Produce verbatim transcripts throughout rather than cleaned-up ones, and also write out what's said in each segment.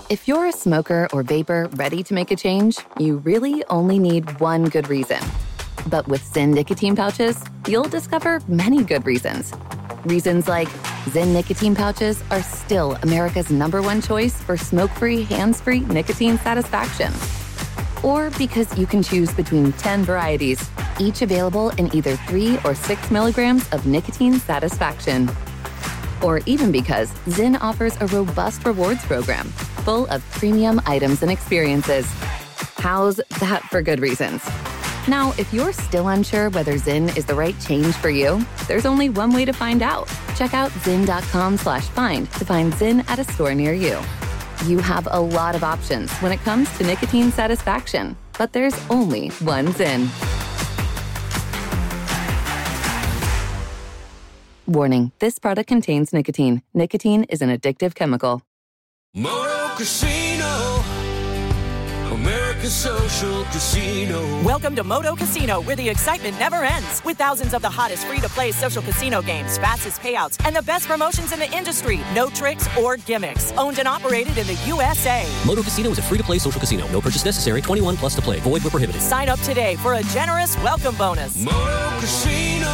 If you're a smoker or vapor ready to make a change, you really only need one good reason. But with Zyn nicotine pouches, you'll discover many good reasons. Reasons like Zyn nicotine pouches are still America's number one choice for smoke-free, hands-free nicotine satisfaction. Or because you can choose between ten varieties, each available in either three or six milligrams of nicotine satisfaction. Or even because Zyn offers a robust rewards program full of premium items and experiences. How's that for good reasons? Now, if you're still unsure whether Zyn is the right change for you, there's only one way to find out. Check out zyn.com slash find to find Zyn at a store near you. You have a lot of options when it comes to nicotine satisfaction, but there's only one Zyn. Warning, this product contains nicotine. Nicotine is an addictive chemical. Moto Casino, America's social casino. Welcome to Moto Casino, where the excitement never ends. With thousands of the hottest free-to-play social casino games, fastest payouts, and the best promotions in the industry. No tricks or gimmicks. Owned and operated in the U S A. Moto Casino is a free-to-play social casino. No purchase necessary. twenty-one plus to play. Void where prohibited. Sign up today for a generous welcome bonus. Moto Casino,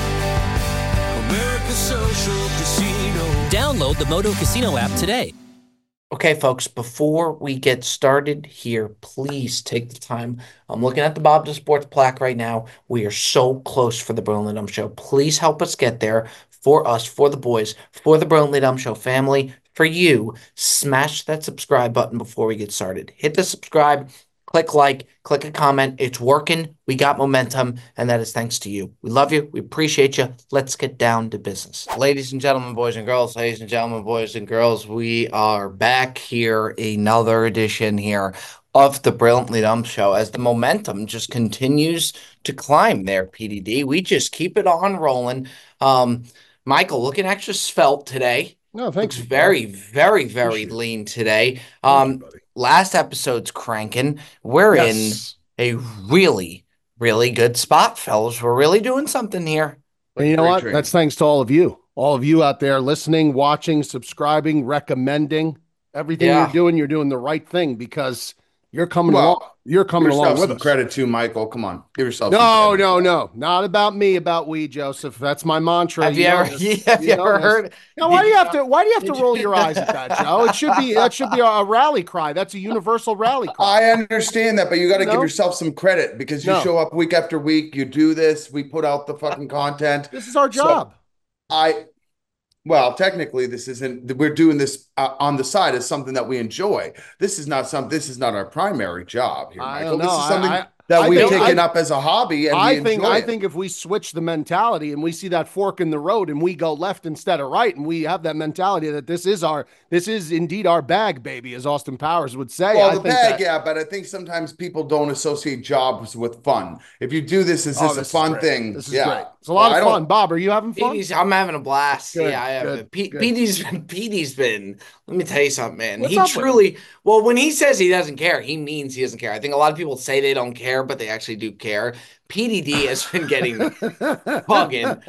America's social casino. Download the Moto Casino app today. Okay, folks, before we get started here, please take the time. I'm looking at the Bob to Sports plaque right now. We are so close for the Burnley Dumb Show. Please help us get there for us, for the boys, for the Burnley Dumb Show family, for you. Smash that subscribe button before we get started. Hit the subscribe, click like, click a comment. It's working. We got momentum, and that is thanks to you. We love you. We appreciate you. Let's get down to business. Ladies and gentlemen, boys and girls, ladies and gentlemen, boys and girls, we are back here, another edition here of the Brilliantly Dumb Show as the momentum just continues to climb there, P D D. We just keep it on rolling. Um, Michael, looking extra svelte today. No, thanks. Looks very, very, very lean today. Um, last episode's cranking. We're yes. in a really, really good spot, fellas. We're really doing something here. And you know what? Dream. That's thanks to all of you. All of you out there listening, watching, subscribing, recommending. Everything yeah. you're doing, you're doing the right thing because you're coming well, along. You're coming along with some us. Credit to Michael. Come on, give yourself. No, some no, no, not about me. About we, Joseph. That's my mantra. Have you, you ever? Have you, you ever heard? Now, why do you have to? Why do you have to roll your eyes at that, Joe? It should be that should be a, a rally cry. That's a universal rally cry. I understand that, but you got to no? give yourself some credit because you no. show up week after week. You do this. We put out the fucking content. This is our job. So I. Well, technically, this isn't. We're doing this uh, on the side as something that we enjoy. This is not some. This is not our primary job here, Michael. This is something I, I, that I we've think, taken I, up as a hobby, and I we think. enjoy I it. think if we switch the mentality and we see that fork in the road, and we go left instead of right, and we have that mentality that this is our, this is indeed our bag, baby, as Austin Powers would say. Well, I the think bag, that, yeah, but I think sometimes people don't associate jobs with fun. If you do this, is oh, this, this a fun is thing? This is yeah. great. It's a lot well, of fun. Bob, are you having fun? P D's, I'm having a blast. Good, yeah, I have. good, P- good. P D's been. P D's been. Let me tell you something, man. What's he up truly. Well, when he says he doesn't care, he means he doesn't care. I think a lot of people say they don't care, but they actually do care. P D D has been getting fucking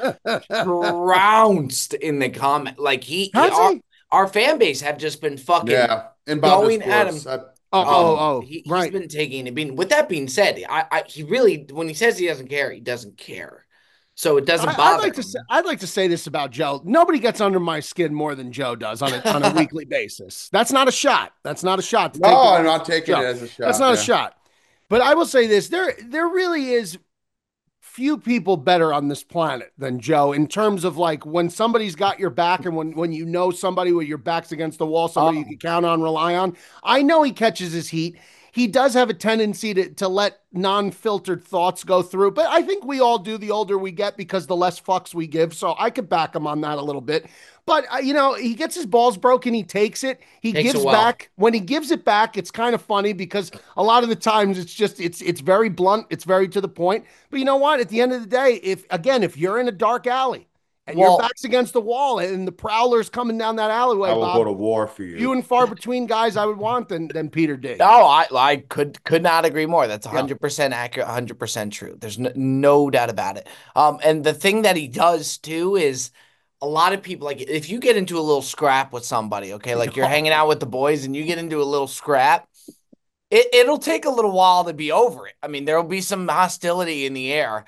trounced in the comment. Like he, he, our, our fan base have just been fucking yeah. And going at him. I, Oh, um, oh, oh, he, right. He's been taking it. Being, with that being said, I, I, he really, when he says he doesn't care, he doesn't care. So it doesn't bother I, I'd like him. to say, I'd like to say this about Joe. Nobody gets under my skin more than Joe does on a, on a weekly basis. That's not a shot. That's not a shot. To no, take I'm not taking Joe. it as a shot. That's not yeah. a shot. But I will say this. There, there really is few people better on this planet than Joe in terms of like when somebody's got your back and when, when you know somebody with your back's against the wall, somebody oh. you can count on, rely on. I know he catches his heat. He does have a tendency to, to let non-filtered thoughts go through, but I think we all do the older we get because the less fucks we give. So I could back him on that a little bit. But, uh, you know, he gets his balls broken. He takes it. He Takes gives it well. back. When he gives it back, it's kind of funny because a lot of the times it's just, it's it's very blunt. It's very to the point. But you know what? At the end of the day, if, again, if you're in a dark alley and well, your back's against the wall and the prowler's coming down that alleyway, I will Bob, go to war for you. Few and far between guys I would want than, than Peter D. No, I I could could not agree more. That's one hundred percent yeah. accurate, one hundred percent true. There's no, no doubt about it. Um, and the thing that he does, too, is a lot of people, like if you get into a little scrap with somebody, okay, like you're hanging out with the boys and you get into a little scrap, it, it'll take a little while to be over it. I mean, there'll be some hostility in the air.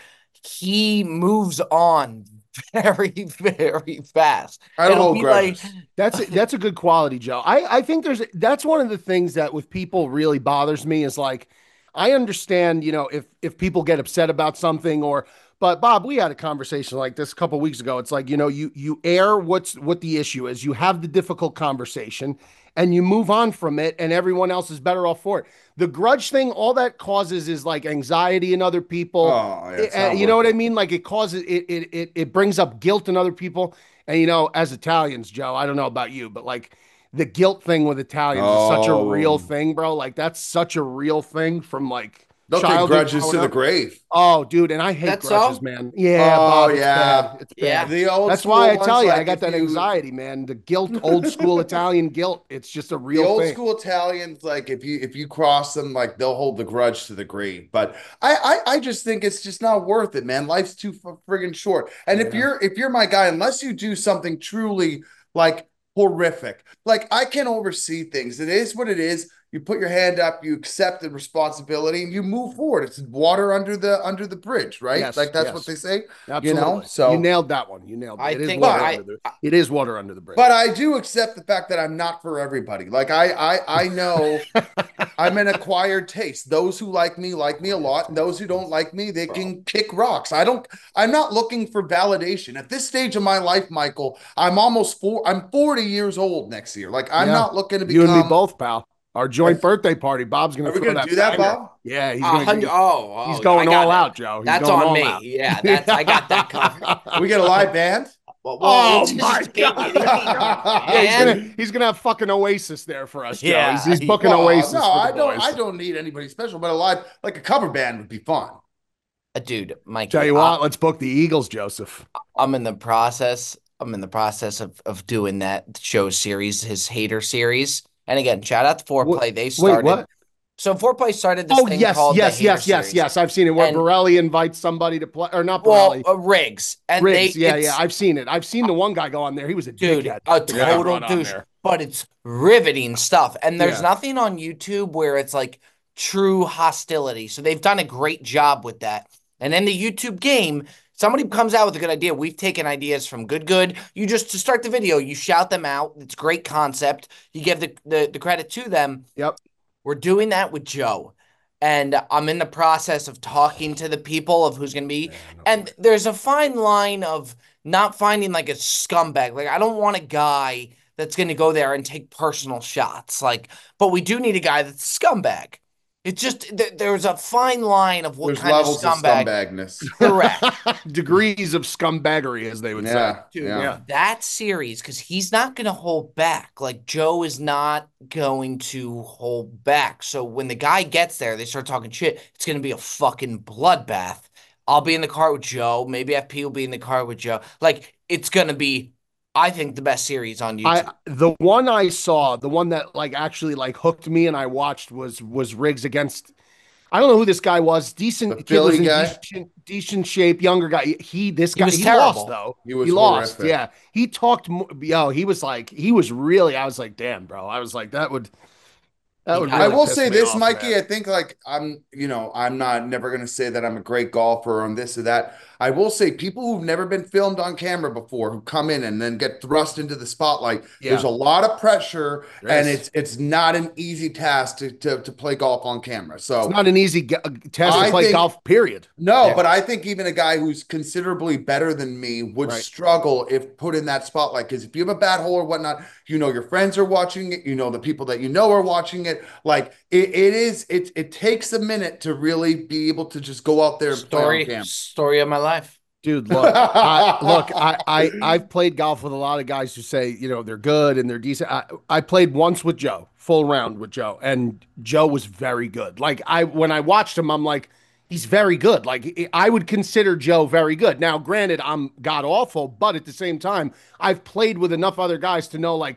He moves on very, very fast. I don't hold grudges. Like, that's a, that's a good quality, Joe. I, I think there's that's one of the things that with people really bothers me is like, I understand, you know, if if people get upset about something or, but Bob, we had a conversation like this a couple of weeks ago. It's like, you know, you you air what's what the issue is. You have the difficult conversation and you move on from it and everyone else is better off for it. The grudge thing, all that causes is like anxiety in other people. Oh, yeah, it, you know what I mean? Like it causes, it, it, it, it brings up guilt in other people. And, you know, as Italians, Joe, I don't know about you, but like the guilt thing with Italians oh. is such a real thing, bro. Like that's such a real thing from like, they'll take grudges to the grave. Oh, dude, and I hate That's grudges, so? man. Yeah, oh, Bob, it's yeah. bad. It's yeah. bad. The old That's why I tell you, like I got that you, anxiety, man. The guilt, old school Italian guilt. It's just a real The old thing. school Italians, like if you if you cross them, like they'll hold the grudge to the grave. But I I, I just think it's just not worth it, man. Life's too friggin' short. And yeah. if you're if you're my guy, unless you do something truly like horrific, like I can oversee things. It is what it is. You put your hand up, you accept the responsibility, and you move forward. It's water under the under the bridge, right? Yes, like that's yes. what they say. Absolutely. You know, so you nailed that one. You nailed it. I it think is water I, under the, it is water under the bridge. But I do accept the fact that I'm not for everybody. Like I I I know I'm an acquired taste. Those who like me like me a lot, and those who don't like me, they can kick rocks. I don't. I'm not looking for validation at this stage of my life, Michael. I'm almost four. I'm forty years old next year. Like I'm yeah. not looking to become. You and me both, pal. Our joint That's, birthday party. Bob's going to throw that do that, banger. Bob. Yeah, he's uh, going to. Oh, oh, he's going all it. out, Joe. He's that's on me. Out. Yeah, that's I got that covered. We get a live band. Well, well, oh my god! yeah, he's gonna he's gonna have fucking Oasis there for us, Joe. Yeah, he's, he's booking well, Oasis. No, I don't. Boys. I don't need anybody special, but a live like a cover band would be fun. Uh, dude, Mike. Tell you what, let's book the Eagles, Joseph. I'm in the process. I'm in the process of of doing that show series, his Hater series. And again, shout out to Foreplay. What? They started. Wait, what? So Foreplay started this oh, thing yes, called yes, the yes, yes, series. yes. I've seen it where and, Borelli invites somebody to play, or not Borelli. Well, uh, Riggs. And Riggs, they, yeah, yeah. I've seen it. I've seen the one guy go on there. He was a dude, dickhead. a total douche. But it's riveting stuff. And there's yeah. nothing on YouTube where it's like true hostility. So they've done a great job with that. And in the YouTube game, somebody comes out with a good idea. We've taken ideas from Good Good. You just, to start the video, you shout them out. It's a great concept. You give the, the, the credit to them. Yep. We're doing that with Joe. And I'm in the process of talking to the people of who's going to be. Man, no and way. There's a fine line of not finding like a scumbag. Like, I don't want a guy that's going to go there and take personal shots. Like, but we do need a guy that's a scumbag. It's just th- there's a fine line of what there's kind of scumbag. Of scumbagness. Correct. Degrees of scumbaggery, as they would yeah, say. Dude, yeah. That series, because he's not going to hold back. Like, Joe is not going to hold back. So when the guy gets there, they start talking shit. It's going to be a fucking bloodbath. I'll be in the car with Joe. Maybe F P will be in the car with Joe. Like, it's going to be, I think, the best series on YouTube. I, the one I saw, the one that like actually like hooked me and I watched was was Riggs against. I don't know who this guy was. Decent, the Philly was guy, decent, decent shape, younger guy. He this guy he, was he terrible. lost though. He was he lost. horrific. Yeah, he talked. Yo, he was like he was really. I was like, damn, bro. I was like that would. That would really I will piss say me this, off, Mikey. man. I think like I'm, you know, I'm not never going to say that I'm a great golfer on this or that. I will say people who've never been filmed on camera before who come in and then get thrust into the spotlight. Yeah. There's a lot of pressure, yes. and it's it's not an easy task to, to to play golf on camera. So it's not an easy g- task to I play think, golf. Period. No, yeah. but I think even a guy who's considerably better than me would right. struggle if put in that spotlight. Because if you have a bad hole or whatnot, you know your friends are watching it. You know the people that you know are watching it. Like it, it is. It it takes a minute to really be able to just go out there and story play on camera. Story of my life. Dude, look, I, look, I, I, I've played golf with a lot of guys who say, you know, they're good and they're decent. I, I played once with Joe, full round with Joe, and Joe was very good. Like I, when I watched him, I'm like, he's very good. Like I would consider Joe very good. Now, granted, I'm god awful, but at the same time, I've played with enough other guys to know, like,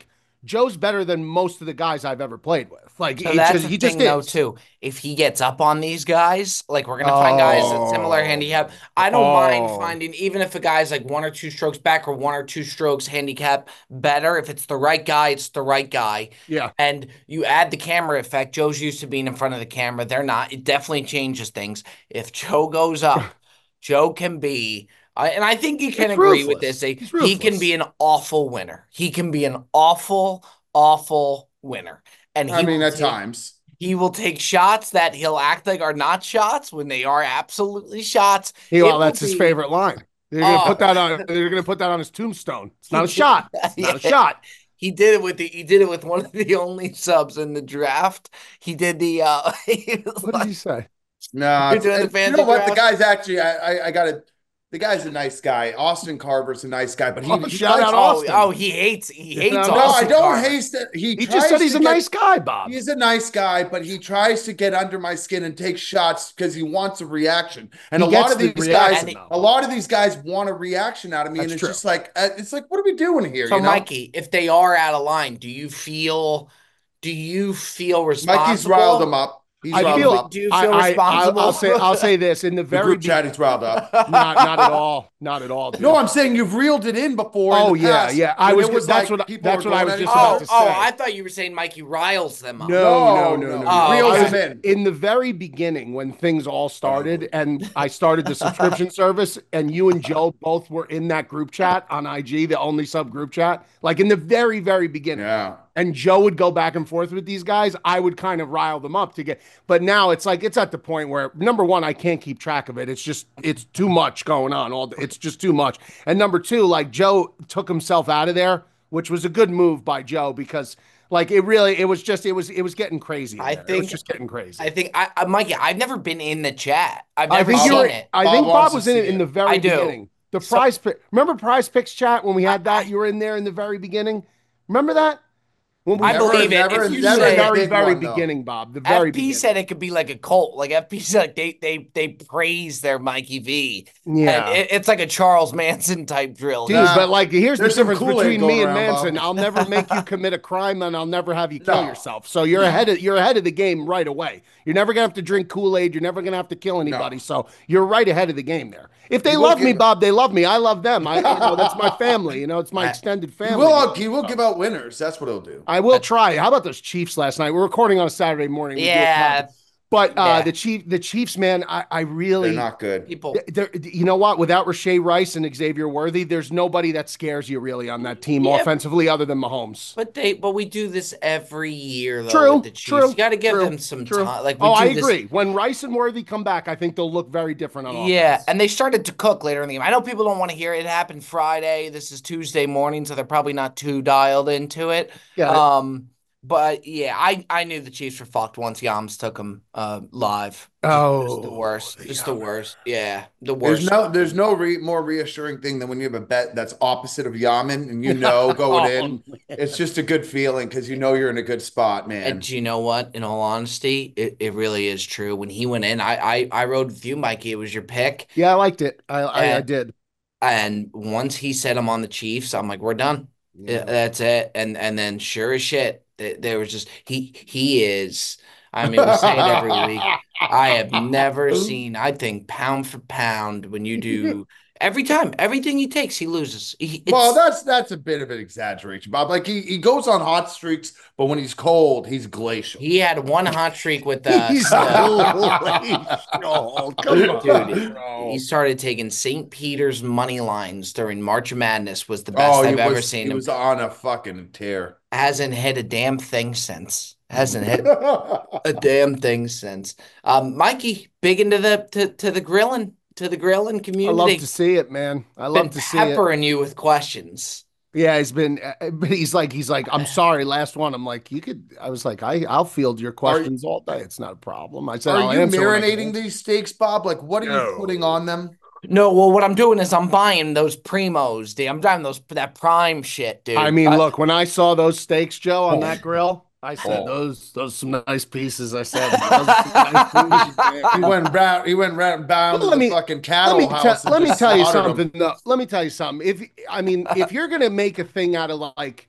Joe's better than most of the guys I've ever played with. Like so that's just, the he thing, just though, is. too. If he gets up on these guys, like we're gonna oh, find guys at similar handicap. I don't oh. mind finding, even if a guy's like one or two strokes back or one or two strokes handicap better. If it's the right guy, it's the right guy. Yeah. And you add the camera effect. Joe's used to being in front of the camera. They're not. It definitely changes things. If Joe goes up, Joe can be. Uh, and I think you can it's agree ruthless. with this. A, he can be an awful winner. He can be an awful, awful winner. And he I mean, at take, times. He will take shots that he'll act like are not shots when they are absolutely shots. He, well, that's be, his favorite line. They're gonna uh, put that on. They're gonna put that on his tombstone. It's not a shot. It's yeah. not a shot. He did it with the. He did it with one of the only subs in the draft. He did the. Uh, what like, did he say? No, it's, it's, you know what? Draft. The guy's actually. I I, I got to. The guy's a nice guy. Austin Carver's a nice guy, but he, oh, he shout out Austin. Oh, oh, he hates he hates. No, Austin no I don't Carver. hate it. He, he just said he's a get, nice guy, Bob. He's a nice guy, but he tries to get under my skin and take shots because he wants a reaction. And he a lot of these the guys, it, a lot of these guys want a reaction out of me, That's and it's true. just like it's like, what are we doing here? So, you know? Mikey, if they are out of line, do you feel? Do you feel responsible? Mikey's riled them up. He's I feel, up. Do you feel I, responsible? I, I'll say I'll say this in the very the group chat is riled up. Not not at all. Not at all. Dude. No, I'm saying you've reeled it in before. Oh in yeah, past, yeah. I was, was that's like what that's what I was just oh, about to say. Oh, I thought you were saying Mikey riles them up. No, no, no, no. no. Oh, reels them in. In the very beginning when things all started, and I started the subscription service, and you and Joe both were in that group chat on I G, the only sub group chat, like in the very, very beginning. Yeah. And Joe would go back and forth with these guys. I would kind of rile them up to get, but now it's like, it's at the point where number one, I can't keep track of it. It's just, it's too much going on. All It's just too much. And number two, like Joe took himself out of there, which was a good move by Joe because like it really, it was just, it was, it was getting crazy. I there. think it was just getting crazy. I think I, I Mikey, I've never been in the chat. I've never I think seen were, it. I Bob think Bob was in it, it in the very I do. beginning. The So, prize pick, remember prize picks chat when we had that? You were in there in the very beginning. Remember that? When we I never, believe never, it. If you never, say very, big very one, beginning, Bob. The very F P beginning. said it could be like a cult. Like F P said, like they they they praise their Mikey V. Yeah, and it, it's like a Charles Manson type drill. Dude, nah, but like here's the difference between me and around, Manson. Bob. I'll never make you commit a crime, and I'll never have you kill No. yourself. So you're no. ahead of you're ahead of the game right away. You're never gonna have to drink Kool-Aid. You're never gonna have to kill anybody. No. So you're right ahead of the game there. If they you love me, Bob, they love me. I love them. I, you know, that's my family. You know, it's my extended family. He will, he will give out winners. That's what he'll do. I will try. How about those Chiefs last night? We're recording on a Saturday morning. Yeah. But uh, yeah. the Chief, the Chiefs, man, I, I really they're not good. People, you know what? Without Rashay Rice and Xavier Worthy, there's nobody that scares you really on that team yeah, offensively, other than Mahomes. But they, but we do this every year, though. True, with the Chiefs. true. You got to give true, them some true. time. Like, we oh, I this... agree. When Rice and Worthy come back, I think they'll look very different on offense. Yeah, and they started to cook later in the game. I know people don't want to hear it. It happened Friday. This is Tuesday morning, so they're probably not too dialed into it. Yeah. Um. But yeah, I, I knew the Chiefs were fucked once Yams took them uh, live. Oh, just the worst, just the worst. Yeah, the worst. There's no there's no re- more reassuring thing than when you have a bet that's opposite of Yaman and you know going oh, in, man. It's just a good feeling because you know you're in a good spot, man. And do you know what? In all honesty, it, it really is true. When he went in, I I, I rode with you, Mikey. It was your pick. Yeah, I liked it. I I, and, I did. And once he said I'm on the Chiefs, I'm like, we're done. Yeah. That's it. And and then sure as shit. There was just he he is. I mean, we say it every week. I have never seen. I think pound for pound when you do every time, everything he takes, he loses. He, well, that's that's a bit of an exaggeration, Bob. Like he, he goes on hot streaks, but when he's cold, he's glacial. He had one hot streak with uh, he's uh, glacial. Come on, dude. Bro. He started taking Saint Peter's money lines during March Madness. Was the best oh, I've was, ever seen he him. He was on a fucking tear. Hasn't hit a damn thing since. Hasn't hit a damn thing since. Um, Mikey, big into the to, to the grilling to the grilling community. I love to see it, man. I love been to see it. Peppering you with questions. Yeah, he's been. But he's like, he's like, I'm sorry. Last one. I'm like, you could. I was like, I, I'll field your questions you, all day. It's not a problem. I said, are I'll you answer marinating these steaks, Bob? Like, what are no. you putting on them? No, well, what I'm doing is I'm buying those primos, dude. I'm driving those that prime shit, dude. I mean, I, look, when I saw those steaks, Joe, on oh. that grill, I said, oh. those those some nice pieces. I said, nice he went round, he went round bound well, to the fucking cattle let me house. Te- let me tell you something. No, let me tell you something. If I mean, if you're gonna make a thing out of like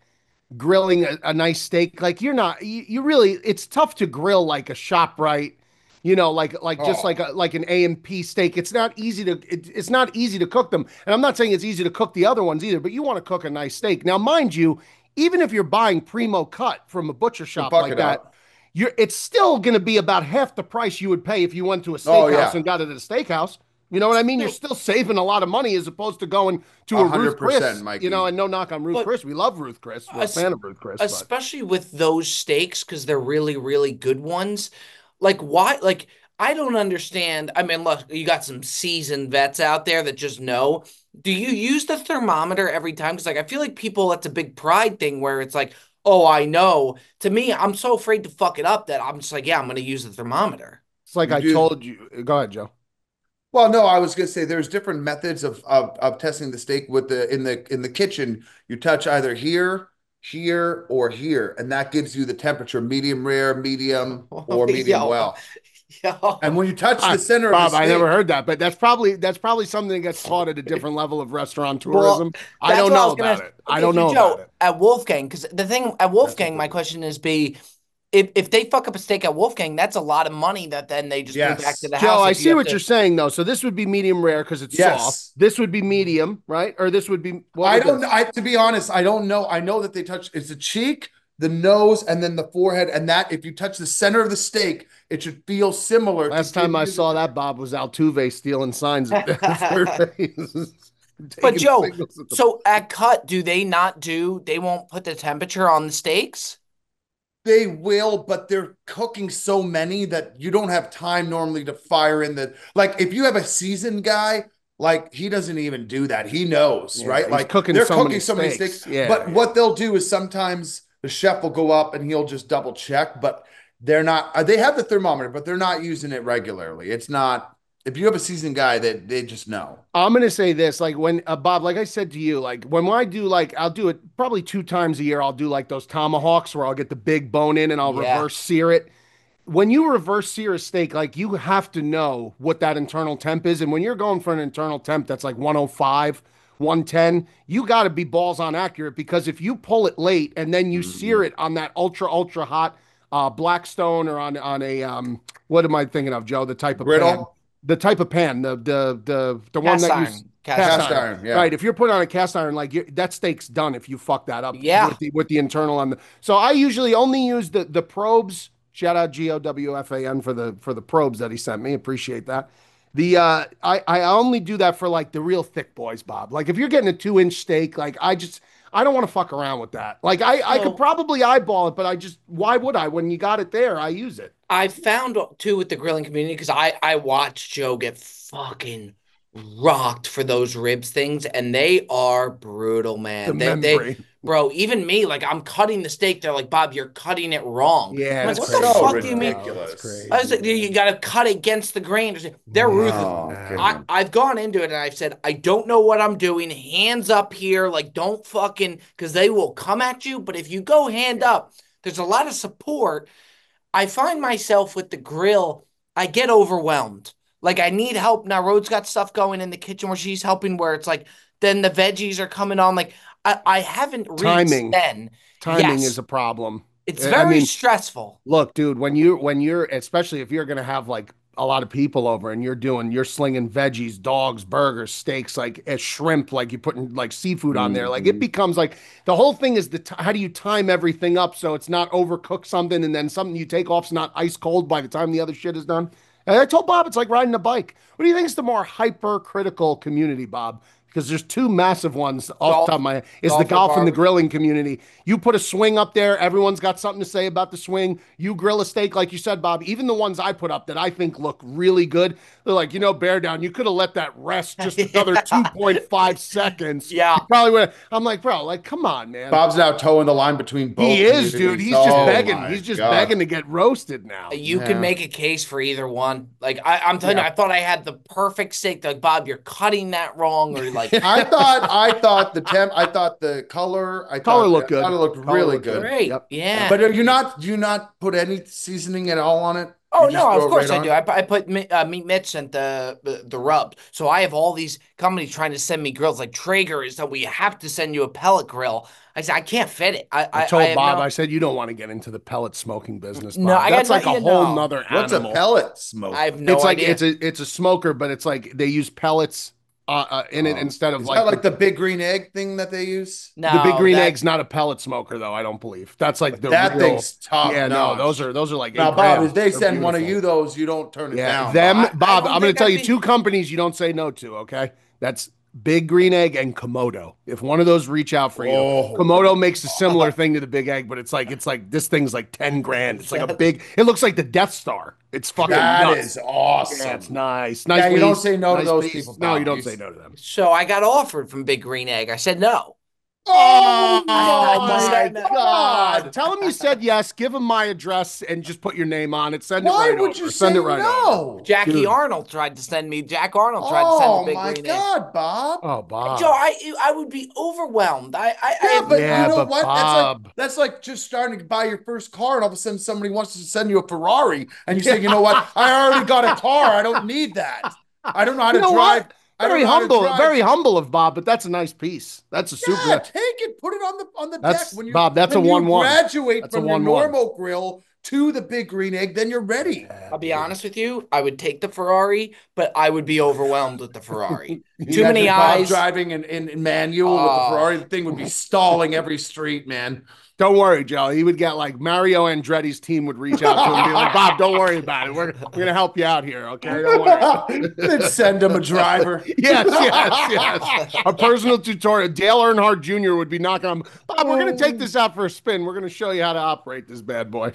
grilling a, a nice steak. Like you're not, you, you really, it's tough to grill like a ShopRite, you know, like like just Oh. like a, like an A M P steak. It's not easy to it, it's not easy to cook them. And I'm not saying it's easy to cook the other ones either, but you want to cook a nice steak. Now, mind you, even if you're buying primo cut from a butcher shop buck like it that, up. you're it's still going to be about half the price you would pay if you went to a steakhouse Oh, yeah. and got it at a steakhouse. You know what I mean? You're still saving a lot of money as opposed to going to a Ruth Chris. one hundred percent, Mikey. You know, and no knock on Ruth But- Chris. We love Ruth Chris. We're a Es- fan of Ruth Chris. But. Especially with those steaks, because they're really, really good ones. Like, why? Like, I don't understand. I mean, look, you got some seasoned vets out there that just know. Do you use the thermometer every time? Because, like, I feel like people, that's a big pride thing where it's like, oh, I know. To me, I'm so afraid to fuck it up that I'm just like, yeah, I'm going to use the thermometer. It's like You I do- told you. Go ahead, Joe. Well, no, I was gonna say there's different methods of, of of testing the steak with the in the in the kitchen. You touch either here, here, or here, and that gives you the temperature: medium rare, medium, or medium Yo. well. Yo. And when you touch I- the center Bob, of the I steak, never heard that, but that's probably that's probably something that gets taught at a different level of restaurant Well, tourism. I That's don't what know was gonna- about it. I okay, don't so know Joe, about it. At Wolfgang, because the thing at Wolfgang, my question is be if if they fuck up a steak at Wolfgang, that's a lot of money that then they just Yes. pay back to the Joe, house. I if you see have what to- you're saying though. So this would be medium rare because it's Yes. soft. This would be medium, right? Or this would be. What I would don't. this- I to be honest, I don't know. I know that they touch. It's the cheek, the nose, and then the forehead, and that if you touch the center of the steak, it should feel similar. Last to time give I you saw the- that, Bob, was Altuve stealing signs at third base. But Taking Joe, signals at the- so at Cut, do they not do? They won't put the temperature on the steaks. They will, but they're cooking so many that you don't have time normally to fire in the like. If you have a seasoned guy, like he doesn't even do that. He knows, Yeah, right? he's Like cooking they're so cooking many so many steaks. steaks. Yeah, but yeah. what they'll do is sometimes the chef will go up and he'll just double check, but they're not. uh, They have the thermometer, but they're not using it regularly. It's not. If you have a seasoned guy, that they, they just know. I'm gonna say this, like when uh, Bob, like I said to you, like when I do, like I'll do it probably two times a year. I'll do like those tomahawks where I'll get the big bone in and I'll Yeah. reverse sear it. When you reverse sear a steak, like you have to know what that internal temp is, and when you're going for an internal temp that's like one oh five, one ten, you got to be balls on accurate because if you pull it late and then you sear it on that ultra ultra hot uh, Blackstone or on on a um, what am I thinking of, Joe? The type of Griddle? pan. The type of pan, the the the the one Cast that iron. you Cast Cast iron, yeah. right. If you're put on a cast iron, like you that steak's done if you fuck that up. Yeah. with the, with the internal on the. So I usually only use the the probes. Shout out G O W F A N for the for the probes that he sent me. Appreciate that. The uh, I I only do that for like the real thick boys, Bob. Like if you're getting a two inch steak, like I just I don't want to fuck around with that. Like I I So- could probably eyeball it, but I just why would I when you got it there? I use it. I found too with the grilling community because I I watched Joe get fucking rocked for those ribs things, and they are brutal, man. The They, they, membrane. bro, even me, like I'm cutting the steak. They're like, Bob, you're cutting it wrong. Yeah, I'm like, that's what the crazy. fuck So do you mean? ridiculous. That's crazy. I was like, you got to cut against the grain. They're ruthless. Oh, I, God. I've gone into it and I've said, I don't know what I'm doing. Hands up here. Like, don't fucking, because they will come at you. But if you go hand up, there's a lot of support. I find myself with the grill, I get overwhelmed. Like, I need help. Now, Rhode's got stuff going in the kitchen where she's helping, where it's like, then the veggies are coming on. Like, I, I haven't reached Timing. then. Timing Yes. is a problem. It's I very mean, stressful. Look, dude, when you when you're especially if you're gonna have like a lot of people over and you're doing you're slinging veggies, dogs, burgers, steaks, like a shrimp, like you're putting like seafood on there, like it becomes like the whole thing is the t- how do you time everything up so it's not overcook something and then something you take off's not ice cold by the time the other shit is done. And I told Bob it's like riding a bike. What do you think is the more hypercritical community, Bob? Because there's two massive ones off Golf. the top of my head. Is Golf the or golf and the barbecue. grilling community. You put a swing up there, everyone's got something to say about the swing. You grill a steak, like you said, Bob. Even the ones I put up that I think look really good, they're like, you know, bear down. You could have let that rest just another two point five seconds. Yeah. You probably would. I'm like, bro, like, come on, man. Bob's now towing the line between both. he is, dude. communities. He's just Oh, begging. my He's just God. begging to get roasted now. You Yeah. can make a case for either one. Like I, I'm telling you, I thought I had the perfect steak. Like Bob, you're cutting that wrong, or like I thought I thought the temp I thought the color I Color thought, looked good. I thought it looked Color really looked good. good. great. Yep. Yeah. But are you not do you not put any seasoning at all on it? Oh no, of course right I do. I, I put uh, Meat Mitch and the, the the rub. So I have all these companies trying to send me grills. Like Traeger is that we have to send you a pellet grill. I said I can't fit it. I, I, I told I Bob. No... I said you don't want to get into the pellet smoking business. Bob. No, I that's got like a whole nother animal. What's a pellet smoker? I have no it's like, idea. It's a it's a smoker, but it's like they use pellets. Uh, uh, in it instead of is like that like the big green egg thing that they use. No, the big green that... egg's not a pellet smoker though. I don't believe that's like the that real... thing's tough. Yeah, no, those are those are like. Now, Bob, if they send one of you those, you don't turn it yeah, down. Them, Bob, Bob I, I'm going to tell I'd you be... two companies you don't say no to. Okay, that's Big Green Egg and Komodo. If one of those reach out for you, oh. Komodo makes a similar thing to the Big Egg, but it's like it's like this thing's like ten grand. It's like a big. It looks like the Death Star. It's fucking. That nuts. is awesome. Yeah, it's nice. Nice. Yeah, you piece. don't say no nice to those piece. people. Bob. No, you don't say no to them. So I got offered from Big Green Egg. I said no. Oh, oh my God. God. Tell him you said yes. Give him my address and just put your name on it. Send Why it right would over. you Send say it right no? over. Jackie Dude. Arnold tried to send me. Jack Arnold tried to send me Big Green Green Egg. Oh, my God, Bob. Oh, Bob. Joe, I I would be overwhelmed. I, I Yeah, I, but yeah, you know but what? Bob. That's like, that's like just starting to buy your first car, and all of a sudden somebody wants to send you a Ferrari, and you say, you know what? I already got a car. I don't need that. I don't know how to You know drive. what? Very humble, very humble of Bob, but that's a nice piece. That's a super. Yeah, take it, put it on the on the that's, deck when you Bob. That's when a one you one. Graduate that's from a your one, normal one. grill to the Big Green Egg, then you're ready. Yeah, I'll be dude. honest with you. I would take the Ferrari, but I would be overwhelmed with the Ferrari. You Too many eyes. Bob driving in, in, in manual oh. with the Ferrari. The thing would be stalling every street, man. Don't worry, Joe. He would get like Mario Andretti's team would reach out to him and be like, Bob, don't worry about it. We're, we're going to help you out here. Okay. Don't worry. Then send him a driver. yes, yes, yes. A personal tutorial. Dale Earnhardt Junior would be knocking on, Bob, we're going to take this out for a spin. We're going to show you how to operate this bad boy.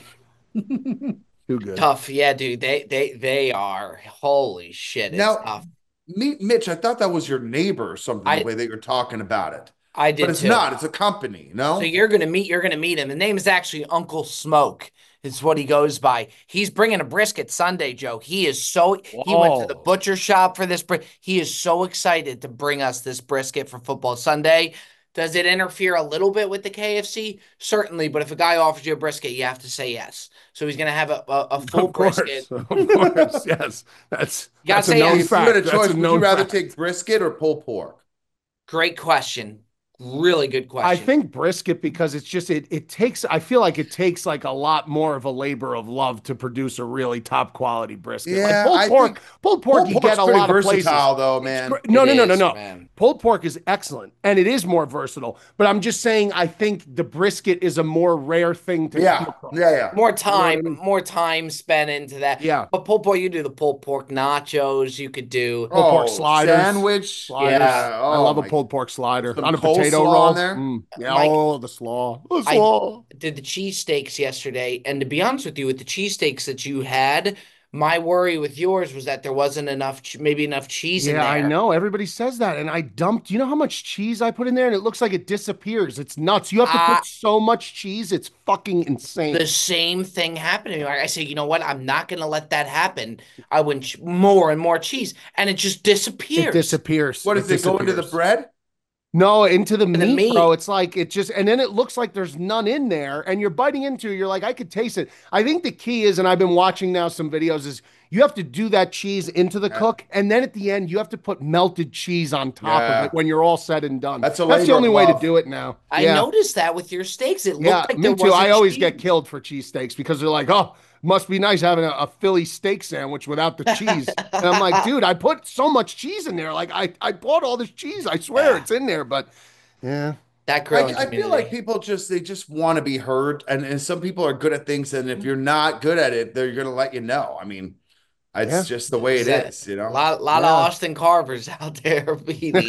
Too good. Tough. Yeah, dude. They, they, they are. Holy shit. It's now, tough. Meet Mitch. I thought that was your neighbor or something, I, the way that you're talking about it. I did, but it's too. not. It's a company, no? So you're gonna meet. You're gonna meet him. The name is actually Uncle Smoke. Is what he goes by. He's bringing a brisket Sunday, Joe. He is so. Whoa. He went to the butcher shop for this. He is so excited to bring us this brisket for football Sunday. Does it interfere a little bit with the K F C? Certainly, but if a guy offers you a brisket, you have to say yes. So he's gonna have a a, a full of course, brisket. Of course, yes. That's you that's a known yes. fact. If you had a choice, a would you rather fact. take brisket or pulled pork? Great question. Really good question. I think brisket because it's just it it takes I feel like it takes like a lot more of a labor of love to produce a really top quality brisket. Yeah, like pulled I pork, pulled pork pulled you get a lot of places. though, man. No, no, no, no, is, no. Man. Pulled pork is excellent and it is more versatile. But I'm just saying I think the brisket is a more rare thing to yeah, come across. yeah, yeah. More time, you know I mean? more time spent into that. Yeah. But pulled pork, you do the pulled pork nachos. You could do pulled oh, pork sliders, sandwich. sliders. Yeah. Oh, I love my. a pulled pork slider Some on a potato coleslaw roll. on there. Mm. Yeah, Mike, oh, the slaw. The slaw. I did the cheesesteaks yesterday, and to be honest with you, with the cheesesteaks that you had, my worry with yours was that there wasn't enough, maybe enough cheese yeah, in there. I know. Everybody says that, and I dumped. You know how much cheese I put in there, and it looks like it disappears. It's nuts. You have to uh, put so much cheese. It's fucking insane. The same thing happened to me. I say, you know what? I'm not going to let that happen. I went more and more cheese, and it just disappears. It disappears. What does it, it go into the bread? No, into the, the meat, meat, bro. It's like it just, and then it looks like there's none in there, and you're biting into it. You're like, I could taste it. I think the key is, and I've been watching now some videos, is you have to do that cheese into the yeah. cook, and then at the end you have to put melted cheese on top yeah. of it when you're all said and done. That's a That's the only love. way to do it now. I yeah. noticed that with your steaks. It looked yeah, like me there too. I always cheese. get killed for cheesesteaks because they're like, oh, must be nice having a, a Philly steak sandwich without the cheese. And I'm like, dude, I put so much cheese in there. Like I, I bought all this cheese. I swear yeah. it's in there, but. Yeah. That grilling I, I feel like people just they just want to be heard, and, and some people are good at things, and if you're not good at it, they're gonna let you know. I mean, it's yeah. just the way it that, is, you know. A lot, lot yeah. of Austin Carvers out there, He's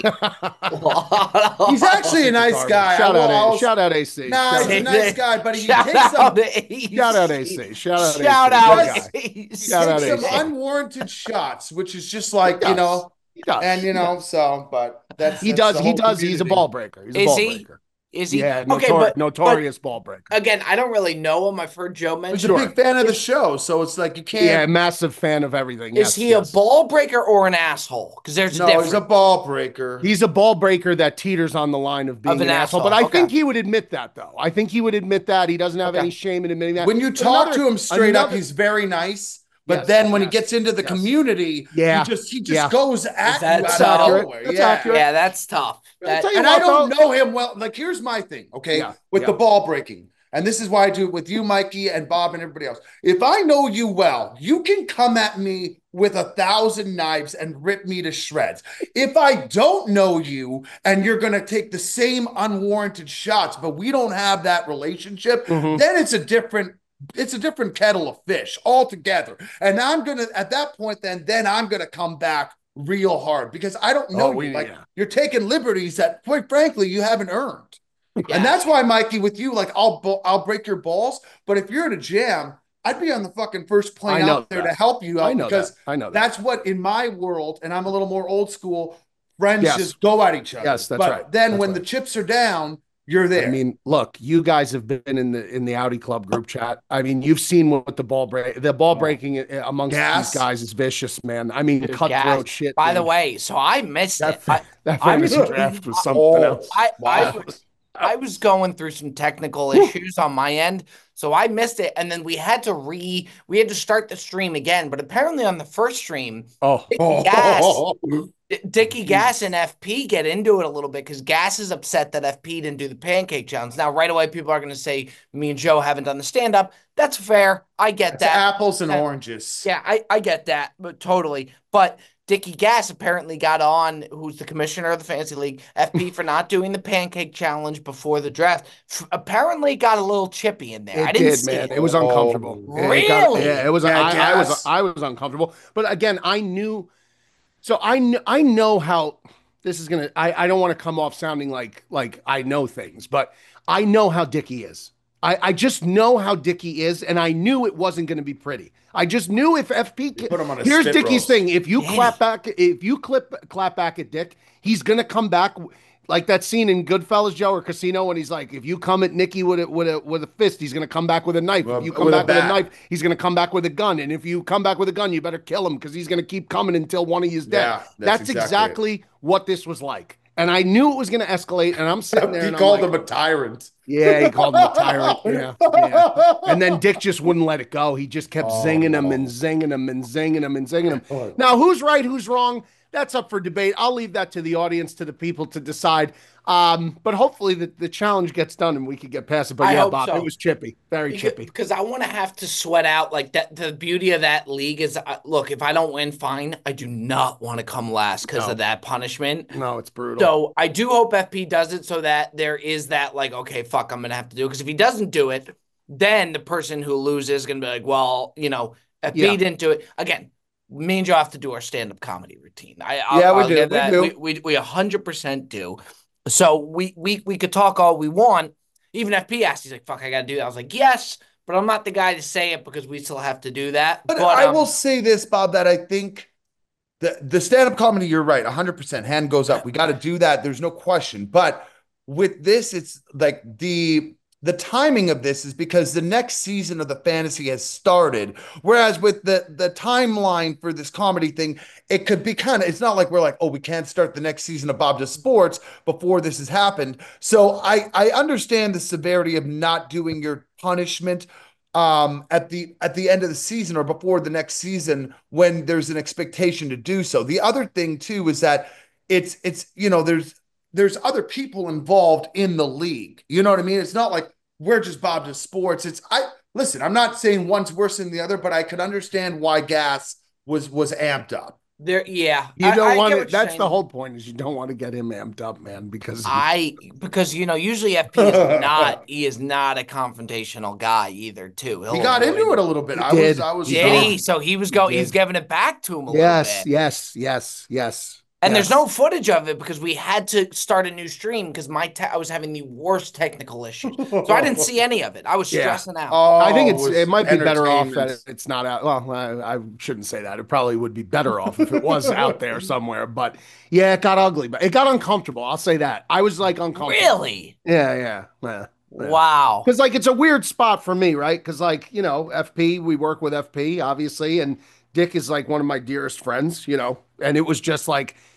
actually a nice guy. Shout out, always, shout out A C. Nah, shout he's a nice guy, but he shout takes some. Out A C. Shout out A C. Shout out shout A C. Out A C. Shout out some A C. unwarranted shots, which is just like you know. He does. And you know, so but that's he that's does. He does. community. He's a ball breaker. He's a is ball he? breaker. Is he? Yeah, okay, notor- but, notorious but, ball breaker. Again, I don't really know him. I've heard Joe mention. He's a big fan of the show, so it's like you can't. Yeah, massive fan of everything. Is yes, he yes. a ball breaker or an asshole? Because there's no, a difference. he's a ball breaker. He's a ball breaker that teeters on the line of being of an, an asshole. asshole. But I okay. think he would admit that, though. I think he would admip that. He doesn't have okay. any shame in admitting that. When you But talk another, to him straight another, up, he's very nice. But yes, then when yes, he gets into the yes. community, yeah, he just he just yeah. goes at that you out so? of accurate? nowhere. That's yeah. accurate. Yeah, that's tough. That, and I don't though, know him well. Like, here's my thing, okay? Yeah, With yeah. the ball breaking. And this is why I do it with you, Mikey, and Bob, and everybody else. If I know you well, you can come at me with a thousand knives and rip me to shreds. If I don't know you and you're going to take the same unwarranted shots, but we don't have that relationship, mm-hmm. then it's a different it's a different kettle of fish altogether. And I'm going to, at that point, then, then I'm going to come back real hard because I don't know oh, we, you. Like, yeah. you're taking liberties that, quite frankly, you haven't earned. Yeah. And that's why, Mikey, with you, like, I'll I'll break your balls. But if you're in a jam, I'd be on the fucking first plane out there that. to help you out. I know because that. I know that. That's what, in my world, and I'm a little more old school, friends yes. just go at each other. Yes, that's but right. then that's when right. the chips are down, you're there. I mean, look, you guys have been in the in the Audi Club group chat. I mean, you've seen what the ball break, the ball breaking amongst gas. these guys is vicious, man. I mean, Dude, cutthroat gas. shit. By dude. the way, so I missed that, it. I, that fantasy I, draft was something oh, else. I, wow. I, I was going through some technical issues on my end, so I missed it, and then we had to re we had to start the stream again. But apparently, on the first stream, oh, Dickie Gas, Dickie Gas and F P get into it a little bit because Gas is upset that F P didn't do the pancake challenge. Now, right away, people are going to say me and Joe haven't done the stand up. That's fair. I get That's that. Apples and, and oranges. Yeah, I I get that, but totally, but. Dickie Gas apparently got on, who's the commissioner of the Fantasy League, F P for not doing the pancake challenge before the draft. F- apparently got a little chippy in there. It I didn't did, see man. it. It was uncomfortable. Oh, really? It got, yeah, it was. Yeah, I, I was. I was uncomfortable. But again, I knew. So I kn- I know how this is gonna. I I don't want to come off sounding like like I know things, but I know how Dickie is. I, I just know how Dickie is, and I knew it wasn't going to be pretty. I just knew if F P put him on a here's Dickie's roast. thing: if you Dang. clap back, if you clip clap back at Dick, he's going to come back like that scene in Goodfellas, Joe, or Casino, when he's like, if you come at Nicky with a with a with a fist, he's going to come back with a knife. Well, if you come with back a with a knife, he's going to come back with a gun. And if you come back with a gun, you better kill him because he's going to keep coming until one of you is dead. Yeah, that's, that's exactly, exactly what this was like. And I knew it was going to escalate. And I'm sitting there. He and called I'm him like, a tyrant. Yeah, he called him a tyrant. Yeah, yeah. And then Dick just wouldn't let it go. He just kept Oh, zinging no. him and zinging him and zinging him and zinging him. Now, who's right, who's wrong? That's up for debate. I'll leave that to the audience, to the people to decide. Um, but hopefully the, the challenge gets done and we could get past it. But I yeah, hope Bob, so. it was chippy, very chippy. Because I want to have to sweat out like that. The beauty of that league is, uh, look, if I don't win, fine. I do not want to come last because No. of that punishment. No, it's brutal. So I do hope F P does it so that there is that like, okay, fuck, I'm going to have to do it. Because if he doesn't do it, then the person who loses is going to be like, well, you know, F P Yeah. didn't do it. Again, me and Joe have to do our stand-up comedy routine. I, I'll, Yeah, we I'll do. give We that. do. We, we, we one hundred percent do. So we, we, we could talk all we want. Even F P asked, he's like, fuck, I got to do that. I was like, yes, but I'm not the guy to say it because we still have to do that. But, But, I um, will say this, Bob, that I think the, the stand-up comedy, you're right, one hundred percent. Hand goes up. We got to do that. There's no question. But with this, it's like the the timing of this is because the next season of the fantasy has started. Whereas with the, the timeline for this comedy thing, it could be kind of, it's not like we're like, oh, we can't start the next season of Bob Does Sports before this has happened. So I, I understand the severity of not doing your punishment um at the at the end of the season or before the next season when there's an expectation to do so. The other thing too is that it's it's you know there's there's other people involved in the league. You know what I mean? It's not like we're just Bob Does Sports. It's I listen, I'm not saying one's worse than the other, but I could understand why Gas was was amped up. there, yeah. You I- don't I want get it. what you're That's saying. the whole point, is you don't want to get him amped up, man, because I because you know usually F P is not he is not a confrontational guy either too. He'll He got avoid into it a little bit. He I did. was I was Did shocked. he? So he was going. He He's did. giving it back to him a yes, little bit. yes, yes, yes. And yes. there's no footage of it because we had to start a new stream because my te- I was having the worst technical issues, so I didn't see any of it. I was Yeah. stressing out. Oh, I think it's was it might be better off that entertainment. it's not out. Well, I, I shouldn't say that. It probably would be better off if it was out there somewhere. But yeah, it got ugly. But it got uncomfortable. I'll say that. I was like uncomfortable. Really? Yeah, yeah, yeah. Wow. Because like it's a weird spot for me, right? Because like you know, F P, we work with F P obviously, and Dick is like one of my dearest friends, you know. And it was just like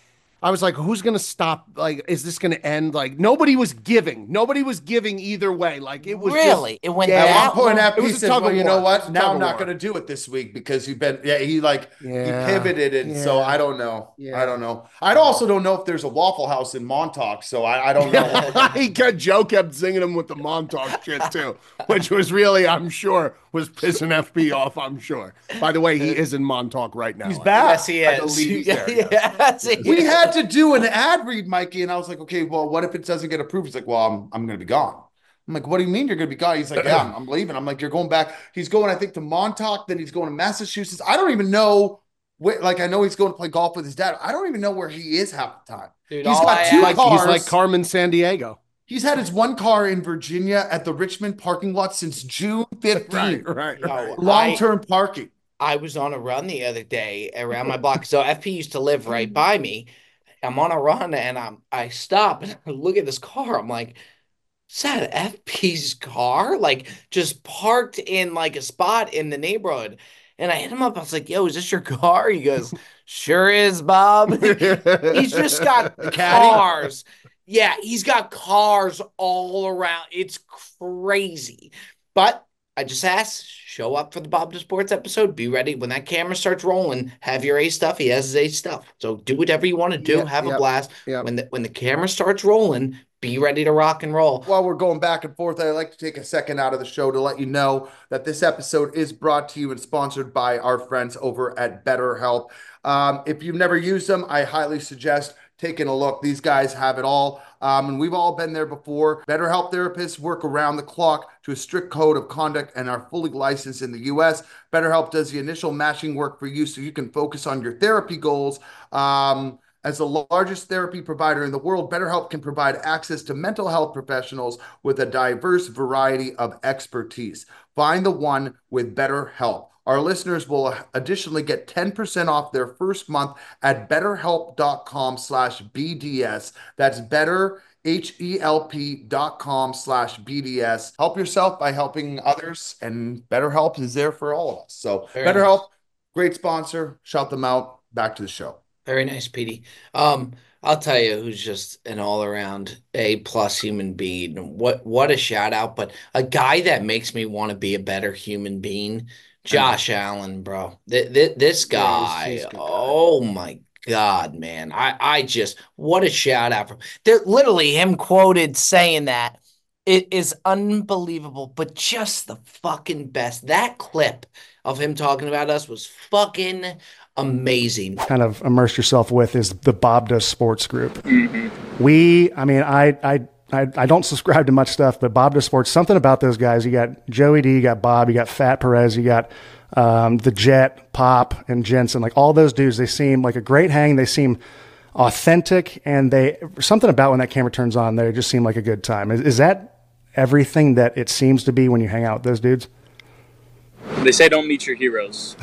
I was like, who's going to stop? Like, is this going to end? Like, nobody was giving. Nobody was giving either way. Like, it was really. Just, it went yeah, at one point. F P said, "Well, you know what? Now I'm not war. going to do it this week because you've been." Yeah, he like yeah. he pivoted, and yeah. so I don't know. Yeah. I don't know. I also don't know if there's a Waffle House in Montauk, so I, I don't know. he kept, Joe kept singing him with the Montauk shit too, which was really, I'm sure, was pissing F P off. I'm sure. By the way, he is in Montauk right now. He's back. Yes, he is. I believe he's there, yeah, yes. yes, we had to do an ad read, Mikey, and I was like, okay, well, what if it doesn't get approved? He's like, well, I'm I'm going to be gone. I'm like, what do you mean you're going to be gone? He's like, yeah, I'm, I'm leaving. I'm like, you're going back. He's going, I think, to Montauk. Then he's going to Massachusetts. I don't even know. Where, like, I know he's going to play golf with his dad. I don't even know where he is half the time. Dude, he's got two like, cars. He's like Carmen Sandiego. He's had his one car in Virginia at the Richmond parking lot since June fifteenth. Right, right, right. Long-term parking. I was on a run the other day around my block. So F P used to live right by me. I'm on a run and I'm I stop and I look at this car. I'm like, is that F P's car? Like just parked in like a spot in the neighborhood. And I hit him up. I was like, yo, is this your car? He goes, sure is, Bob. He's just got cars. Yeah, he's got cars all around. It's crazy. But I just asked, show up for the Bob to Sports episode. Be ready. When that camera starts rolling, have your A stuff. He has his A stuff. So do whatever you want to do. Yep, have yep, a blast. Yep. When the when the camera starts rolling, be ready to rock and roll. While we're going back and forth, I'd like to take a second out of the show to let you know that this episode is brought to you and sponsored by our friends over at BetterHelp. Um, if you've never used them, I highly suggest taking a look. These guys have it all. Um, and we've all been there before. BetterHelp therapists work around the clock to a strict code of conduct and are fully licensed in the U S. BetterHelp does the initial matching work for you so you can focus on your therapy goals. Um, As the largest therapy provider in the world, BetterHelp can provide access to mental health professionals with a diverse variety of expertise. Find the one with BetterHelp. Our listeners will additionally get ten percent off their first month at betterhelp.com slash BDS. That's better, H-E-L-P dot com slash B-D-S. Help yourself by helping others, and BetterHelp is there for all of us. So Very BetterHelp, nice. Great sponsor. Shout them out. Back to the show. Very nice, Petey. Um, I'll tell you who's just an all-around A-plus human being. What what a shout-out. But a guy that makes me want to be a better human being, Josh Allen, bro. Th- th- this guy, yeah, he's, he's oh, guy. my God, man. I, I just, what a shout-out. From, they're literally him quoted saying that. It is unbelievable, but just the fucking best. That clip of him talking about us was fucking amazing. Kind of immerse yourself with is the Bob Does Sports group. Mm-hmm. We, I mean, I, I, I, I don't subscribe to much stuff, but Bob Does Sports, something about those guys. You got Joey D, you got Bob, you got Fat Perez, you got um, the Jet, Pop, and Jensen. Like all those dudes, they seem like a great hang. They seem authentic, and they something about when that camera turns on, they just seem like a good time. Is, is that everything that it seems to be when you hang out with those dudes? They say don't meet your heroes.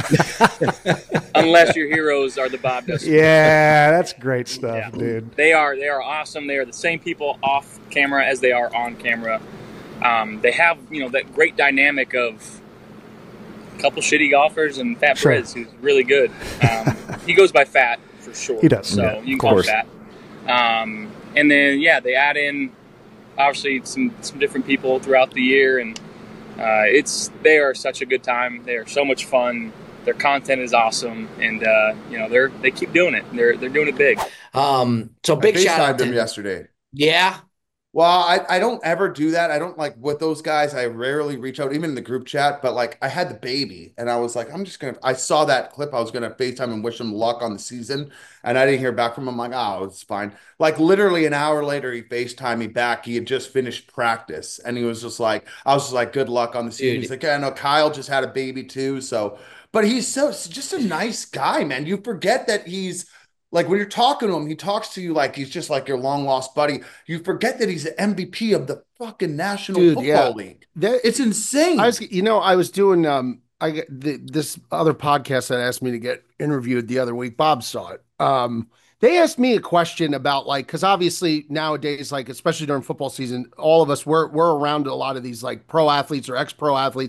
Unless your heroes are the Bob Does. Yeah, that's great stuff, yeah. dude. They are they are awesome. They are the same people off camera as they are on camera. Um, they have, you know, that great dynamic of a couple shitty golfers and Fat sure. Perez, who's really good. Um, he goes by Fat for sure. He does. So yeah, you can call him Fat. Um, and then, yeah, they add in, obviously, some, some different people throughout the year, and Uh, it's they are such a good time. They are so much fun. Their content is awesome, and uh, you know they're they keep doing it. They're they're doing it big. Um, so big I shout out to them yesterday. Yeah. Well, I, I don't ever do that. I don't like with those guys. I rarely reach out, even in the group chat. But like, I had the baby, and I was like, I'm just gonna. I saw that clip. I was gonna FaceTime and wish him luck on the season, and I didn't hear back from him. I'm like, oh, it's fine. Like literally an hour later, he FaceTimed me back. He had just finished practice, and he was just like, I was just like, good luck on the season. Dude. He's like, yeah, I know Kyle just had a baby too. So, but he's so just a nice guy, man. You forget that he's. Like when you're talking to him, he talks to you like he's just like your long lost buddy. You forget that he's an M V P of the fucking National Dude, Football yeah. League. That, it's insane. I was, you know, I was doing um, I get the, this other podcast that asked me to get interviewed the other week. Bob saw it. Um, they asked me a question about like, because obviously nowadays, like especially during football season, all of us we're we're around a lot of these like pro athletes or ex pro athletes.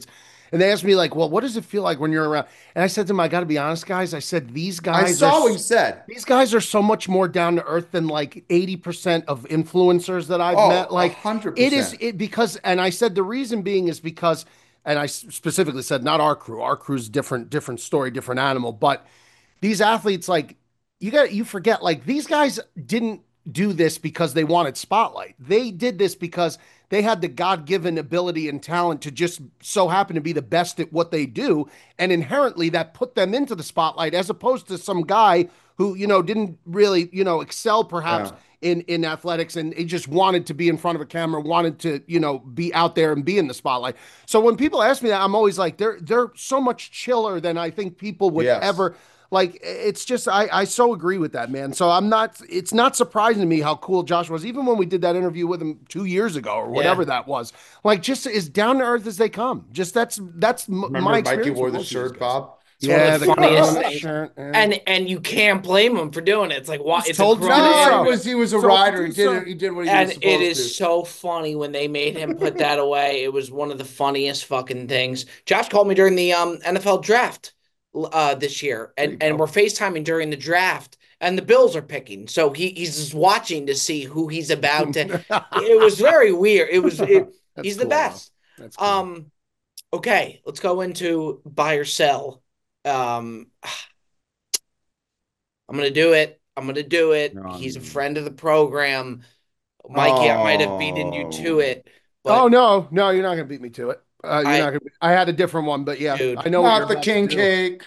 And they asked me like, well, what does it feel like when you're around? And I said to them, I got to be honest, guys. I said, these guys, I saw are, what you said. These guys are so much more down to earth than like eighty percent of influencers that I've oh, met. Like one hundred percent. it is it because, and I said, the reason being is because, and I specifically said, not our crew, our crew's different, different story, different animal, but these athletes, like you got, you forget, like these guys didn't do this because they wanted spotlight. They did this because they had the God-given ability and talent to just so happen to be the best at what they do. And inherently that put them into the spotlight as opposed to some guy who, you know, didn't really, you know, excel perhaps yeah. in, in athletics. And he just wanted to be in front of a camera, wanted to, you know, be out there and be in the spotlight. So when people ask me that, I'm always like, they're, they're so much chiller than I think people would yes. ever. Like, it's just, I, I so agree with that, man. So I'm not, it's not surprising to me how cool Josh was, even when we did that interview with him two years ago or whatever yeah. that was. Like, just as down to earth as they come. Just that's, that's Remember my experience. Mikey wore the shirt, Bob? It's yeah, one of the, the funniest things. Shirt, and and you can't blame him for doing it. It's like, why? It's told a no, he was, he was a rider. He did, he did what he and was supposed to. And it is so funny when they made him put that away. It was one of the funniest fucking things. Josh called me during the um, N F L draft. Uh, this year, and, and we're FaceTiming during the draft, and the Bills are picking. So he, he's just watching to see who he's about to. It was very weird. It was. It, he's cool, the best. That's cool. Um, okay, let's go into buy or sell. Um, I'm gonna do it. I'm gonna do it. No, he's a friend of the program. Mikey, oh. I might have beaten you to it. But oh no, no, you're not gonna beat me to it. Uh, you're I, not gonna be, I had a different one, but yeah, dude, I know not the king cake.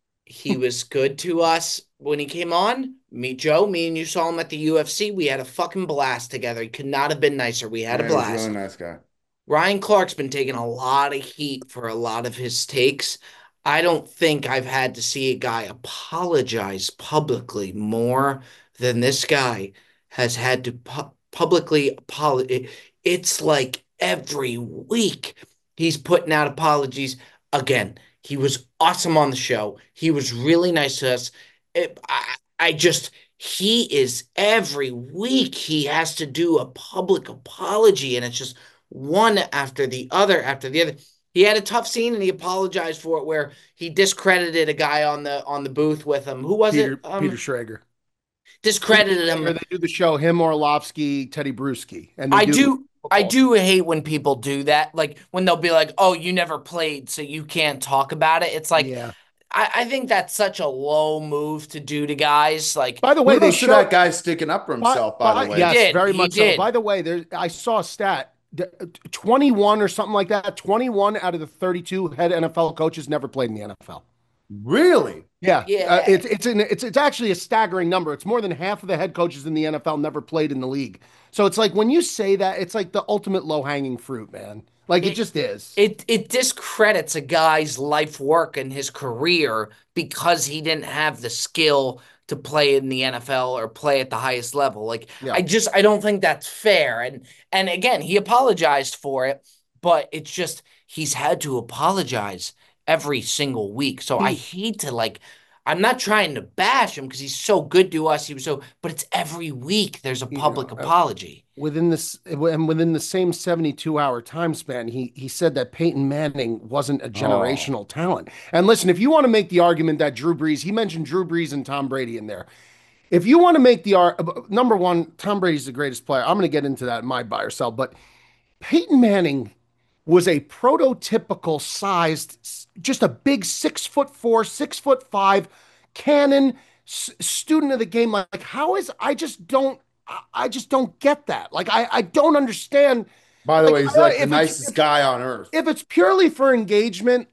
He was good to us when he came on. Me, Joe, me and you saw him at the U F C. We had a fucking blast together. He could not have been nicer. We had yeah, a blast. He's a really nice guy. Ryan Clark's been taking a lot of heat for a lot of his takes. I don't think I've had to see a guy apologize publicly more than this guy has had to pu- publicly apologize. It's like every week he's putting out apologies. Again, he was awesome on the show. He was really nice to us. It, I, I just, he is every week he has to do a public apology, and it's just one after the other after the other. He had a tough scene and he apologized for it where he discredited a guy on the on the booth with him. Who was Peter, it? Um, Peter Schrager. Discredited him. They do the show, him, Orlovsky, Teddy Bruschi. And I do, do I do hate when people do that. Like when they'll be like, oh, you never played, so you can't talk about it. It's like, yeah. I, I think that's such a low move to do to guys. Like, by the way, they show that guy sticking up for himself, by, by, by the way. Yes, did, very much did. so. By the way, there I saw a stat. twenty-one or something like that. twenty-one out of the thirty-two head N F L coaches never played in the N F L. Really? Yeah. Yeah. Uh, it's it's an, it's it's actually a staggering number. It's more than half of the head coaches in the N F L never played in the league. So it's like when you say that, it's like the ultimate low-hanging fruit, man. Like it, it just is. It it discredits a guy's life work and his career because he didn't have the skill to play in the N F L or play at the highest level. Like, yeah. I just, I don't think that's fair. And, and again, he apologized for it, but it's just, he's had to apologize every single week. So I hate to like, I'm not trying to bash him because he's so good to us. He was so, but it's every week there's a public you know, apology. Within this, and within the same seventy-two hour time span, he he said that Peyton Manning wasn't a generational oh. talent. And listen, if you want to make the argument that Drew Brees, he mentioned Drew Brees and Tom Brady in there. If you want to make the argument, number one, Tom Brady's the greatest player. I'm going to get into that in my buy or sell, but Peyton Manning was a prototypical sized, just a big six foot four, six foot five cannon s- student of the game. Like, how is, I just don't, I just don't get that. Like, I, I don't understand. By the like, way, he's like the nicest if, guy on earth. If it's purely for engagement,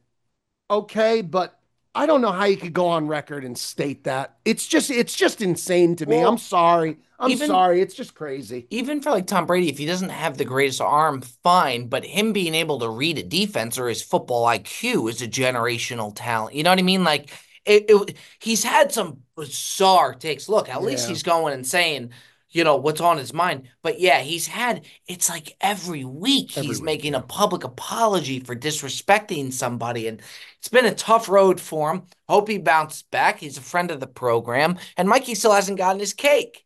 okay, but I don't know how you could go on record and state that. It's just, it's just insane to me. Well, I'm sorry. I'm even, sorry. It's just crazy. Even for like Tom Brady, if he doesn't have the greatest arm, fine. But him being able to read a defense or his football I Q is a generational talent. You know what I mean? Like it, it he's had some bizarre takes. Look, at yeah. least he's going and saying, you know, what's on his mind. But yeah, he's had, it's like every week every he's week, making yeah. a public apology for disrespecting somebody. And it's been a tough road for him. Hope he bounces back. He's a friend of the program. And Mikey still hasn't gotten his cake.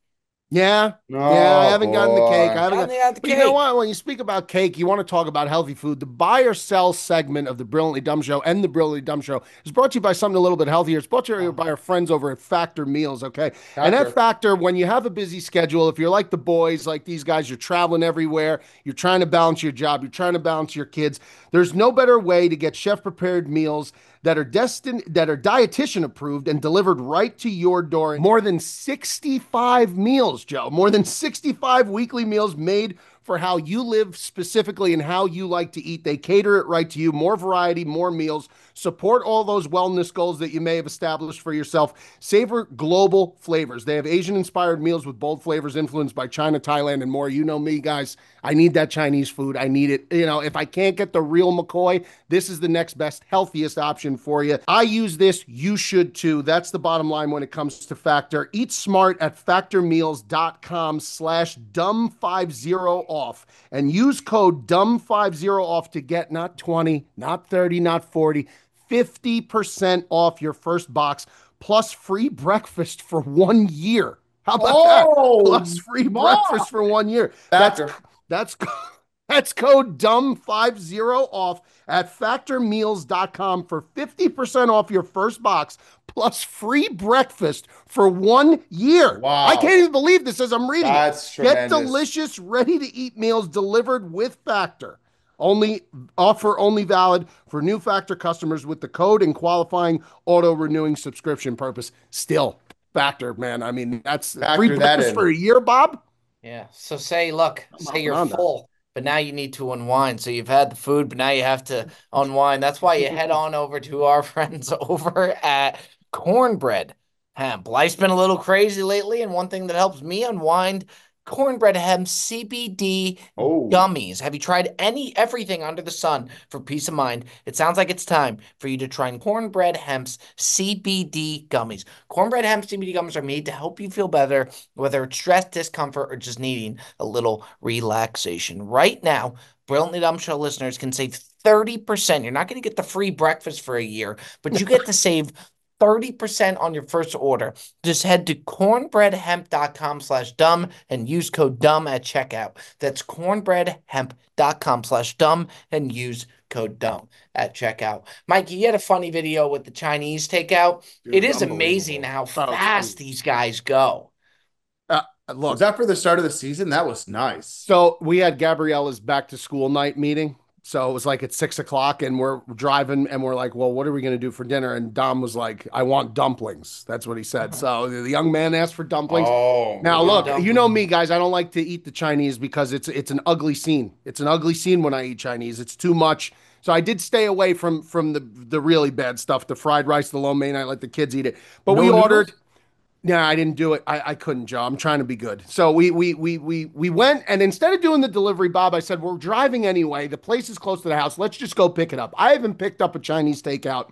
Yeah. Oh, yeah, I haven't boy. gotten the cake. I haven't Gotten got, the but cake. you know what? When you speak about cake, you want to talk about healthy food. The buy or sell segment of the Brilliantly Dumb Show and the Brilliantly Dumb Show is brought to you by something a little bit healthier. It's brought to you by our friends over at Factor Meals, okay? Factor. And at Factor, when you have a busy schedule, if you're like the boys, like these guys, you're traveling everywhere, you're trying to balance your job, you're trying to balance your kids, there's no better way to get chef-prepared meals that are destined that are dietitian approved and delivered right to your door. More than sixty-five meals, Joe. More than sixty-five weekly meals made for how you live specifically and how you like to eat. They cater it right to you. More variety, more meals. Support all those wellness goals that you may have established for yourself. Savor global flavors. They have Asian-inspired meals with bold flavors influenced by China, Thailand, and more. You know me, guys. I need that Chinese food. I need it. You know, if I can't get the real McCoy, this is the next best, healthiest option for you. I use this. You should too. That's the bottom line when it comes to Factor. Eat smart at factormeals.com slash dumb50 off and use code dumb fifty off to get not twenty, not thirty, not forty, fifty percent off your first box plus free breakfast for one year. How about oh, that? Plus free Mom. breakfast for one year. Factor. That's that's that's code dumb fifty off at factormeals dot com for fifty percent off your first box plus free breakfast for one year. Wow. I can't even believe this as I'm reading That's it. Get tremendous. delicious, ready-to-eat meals delivered with Factor. Only offer only valid for new Factor customers with the code and qualifying auto-renewing subscription purpose. Still, Factor, man. I mean, that's Factor free that breakfast in. for a year, Bob? Yeah. So say, look, I'm say you're on that. full, but now you need to unwind. So you've had the food, but now you have to unwind. That's why you head on over to our friends over at Cornbread Hemp. Life's been a little crazy lately, and one thing that helps me unwind, Cornbread Hemp C B D Oh. gummies. Have you tried any everything under the sun for peace of mind? It sounds like it's time for you to try Cornbread Hemp's C B D gummies. Cornbread Hemp C B D gummies are made to help you feel better, whether it's stress, discomfort, or just needing a little relaxation. Right now, Brilliantly Dumb Show listeners can save thirty percent. You're not going to get the free breakfast for a year, but you get to save thirty percent on your first order. Just head to cornbreadhemp.com slash dumb and use code dumb at checkout. That's cornbreadhemp.com slash dumb and use code dumb at checkout. Mikey, you had a funny video with the Chinese takeout. Dude, it is amazing how fast these guys go. Uh, look, Was that for the start of the season? That was nice. So we had Gabriella's back to school night meeting. So it was like at six o'clock and we're driving and we're like, well, what are we going to do for dinner? And Dom was like, I want dumplings. That's what he said. So the young man asked for dumplings. Oh, now yeah, look, dumplings. you know me, guys, I don't like to eat the Chinese because it's, it's an ugly scene. It's an ugly scene when I eat Chinese. It's too much. So I did stay away from, from the, the really bad stuff, the fried rice, the lo mein. I let the kids eat it, but No we noodles? ordered. Yeah, I didn't do it. I, I couldn't, Joe. I'm trying to be good. So we we we we we went, and instead of doing the delivery, Bob, I said, we're driving anyway. The place is close to the house. Let's just go pick it up. I haven't picked up a Chinese takeout.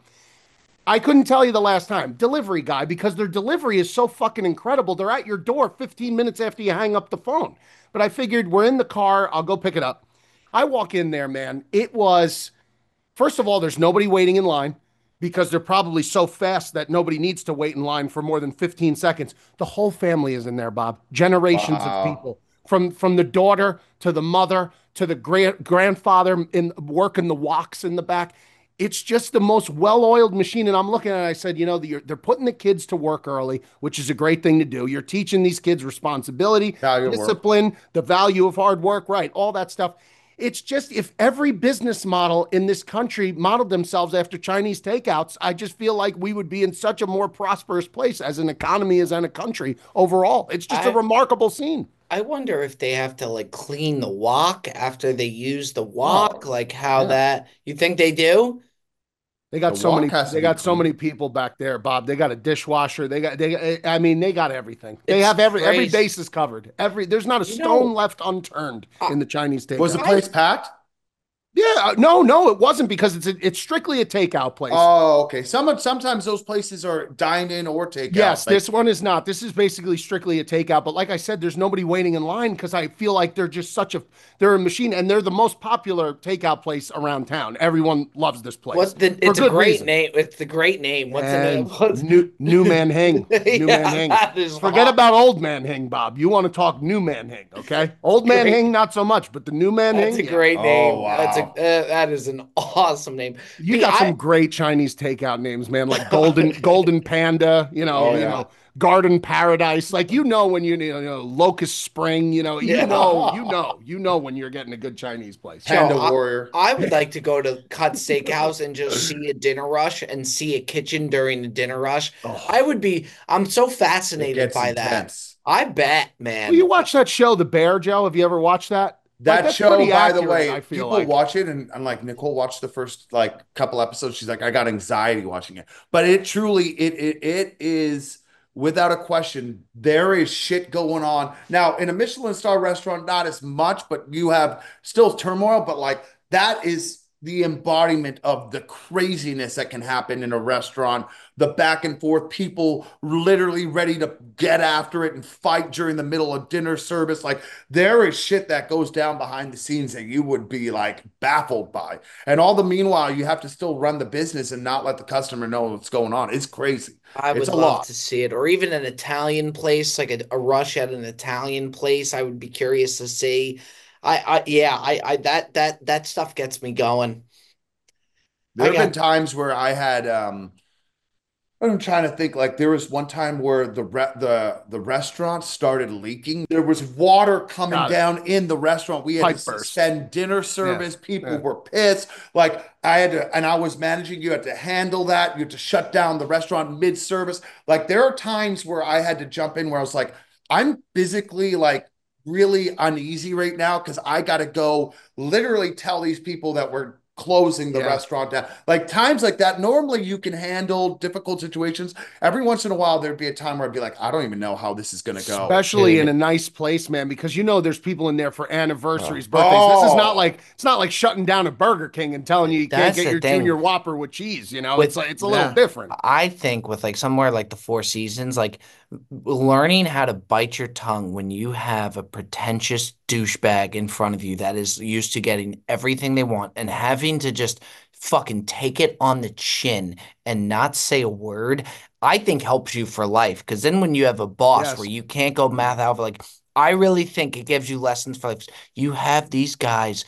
I couldn't tell you the last time. Delivery guy, because their delivery is so fucking incredible. They're at your door fifteen minutes after you hang up the phone. But I figured we're in the car. I'll go pick it up. I walk in there, man. It was, first of all, there's nobody waiting in line, because they're probably so fast that nobody needs to wait in line for more than fifteen seconds. The whole family is in there, Bob. Generations Wow. of people, from from the daughter to the mother to the gra- grandfather in working the woks in the back. It's just the most well-oiled machine. And I'm looking at it, I said, you know, they're, they're putting the kids to work early, which is a great thing to do. You're teaching these kids responsibility, Value of work. discipline, the value of hard work, right? All that stuff. It's just, if every business model in this country modeled themselves after Chinese takeouts, I just feel like we would be in such a more prosperous place as an economy, as in a country overall. It's just I- a remarkable scene. I wonder if they have to like clean the wok after they use the wok, Oh, like how yeah. that, you think they do? They got The so wok many, has to they be got so clean. many people back there, Bob. They got a dishwasher. They got, they, I mean, they got everything. They It's have every, every crazy. base is covered. Every, there's not a You stone know- left unturned Uh, in the Chinese takeout. Was the place packed? Yeah, no, no, it wasn't because it's a, it's strictly a takeout place. Oh, okay. Some sometimes those places are dine-in or takeout. Yes, like, this one is not. This is basically strictly a takeout. But like I said, there's nobody waiting in line because I feel like they're just such a they're a machine, and they're the most popular takeout place around town. Everyone loves this place. What's the? It's a great reason. name. It's the great name. What's and the name? What's... New New Man Hing. New yeah, Man Hing. That is Forget hot. about Old Man Hing, Bob. You want to talk New Man Hing, okay? Old Man Hing, not so much, but the New Man That's Hing. That's a great yeah. name. Oh, wow. That's a uh, that is an awesome name. You got I, some great Chinese takeout names, man, like Golden Golden Panda, you know, oh, you yeah. know, Garden Paradise. Like you know when you, you know Locust Spring, you know, you yeah. know, you know, you know when you're getting a good Chinese place. Panda Joe, Warrior. I, I would like to go to Cut Steakhouse and just see a dinner rush and see a kitchen during the dinner rush. Oh. I would be I'm so fascinated by intense. that. I bet, man. Well, you watch that show, The Bear, Joe? Have you ever watched that? That like, show, by accurate, the way, people like. watch it, and I'm like, Nicole watched the first like couple episodes. She's like, I got anxiety watching it, but it truly, it it it is without a question. There is shit going on now in a Michelin star restaurant, not as much, but you have still turmoil. But like that is the embodiment of the craziness that can happen in a restaurant. The back and forth, people literally ready to get after it and fight during the middle of dinner service. Like there is shit that goes down behind the scenes that you would be like baffled by. And all the meanwhile, you have to still run the business and not let the customer know what's going on. It's crazy. I would it's a love lot. to see it. Or even an Italian place, like a, a rush at an Italian place. I would be curious to see. I, I yeah, I, I that that that stuff gets me going. There have got, been times where I had um I'm trying to think, like there was one time where the re- the the restaurant started leaking. There was water coming down in the restaurant. We had Pipe to burst. suspend dinner service. Yeah. People yeah. were pissed. Like I had to, and I was managing. You had to handle that. You had to shut down the restaurant mid-service. Like there are times where I had to jump in where I was like, I'm physically like really uneasy right now because I got to go literally tell these people that we're closing the yeah. restaurant down. Like times like that, normally you can handle difficult situations. Every once in a while, there'd be a time where I'd be like, I don't even know how this is going to go. Especially Dude. in a nice place, man, because you know there's people in there for anniversaries, oh. birthdays. Oh. This is not like it's not like shutting down a Burger King and telling you you That's can't get your thing. Junior Whopper with cheese. You know, with, it's like it's a little yeah. different. I think with like somewhere like the Four Seasons, like learning how to bite your tongue when you have a pretentious douchebag in front of you that is used to getting everything they want and having to just fucking take it on the chin and not say a word, I think helps you for life. Because then when you have a boss yes. where you can't go math out, like I really think it gives you lessons for life. You have these guys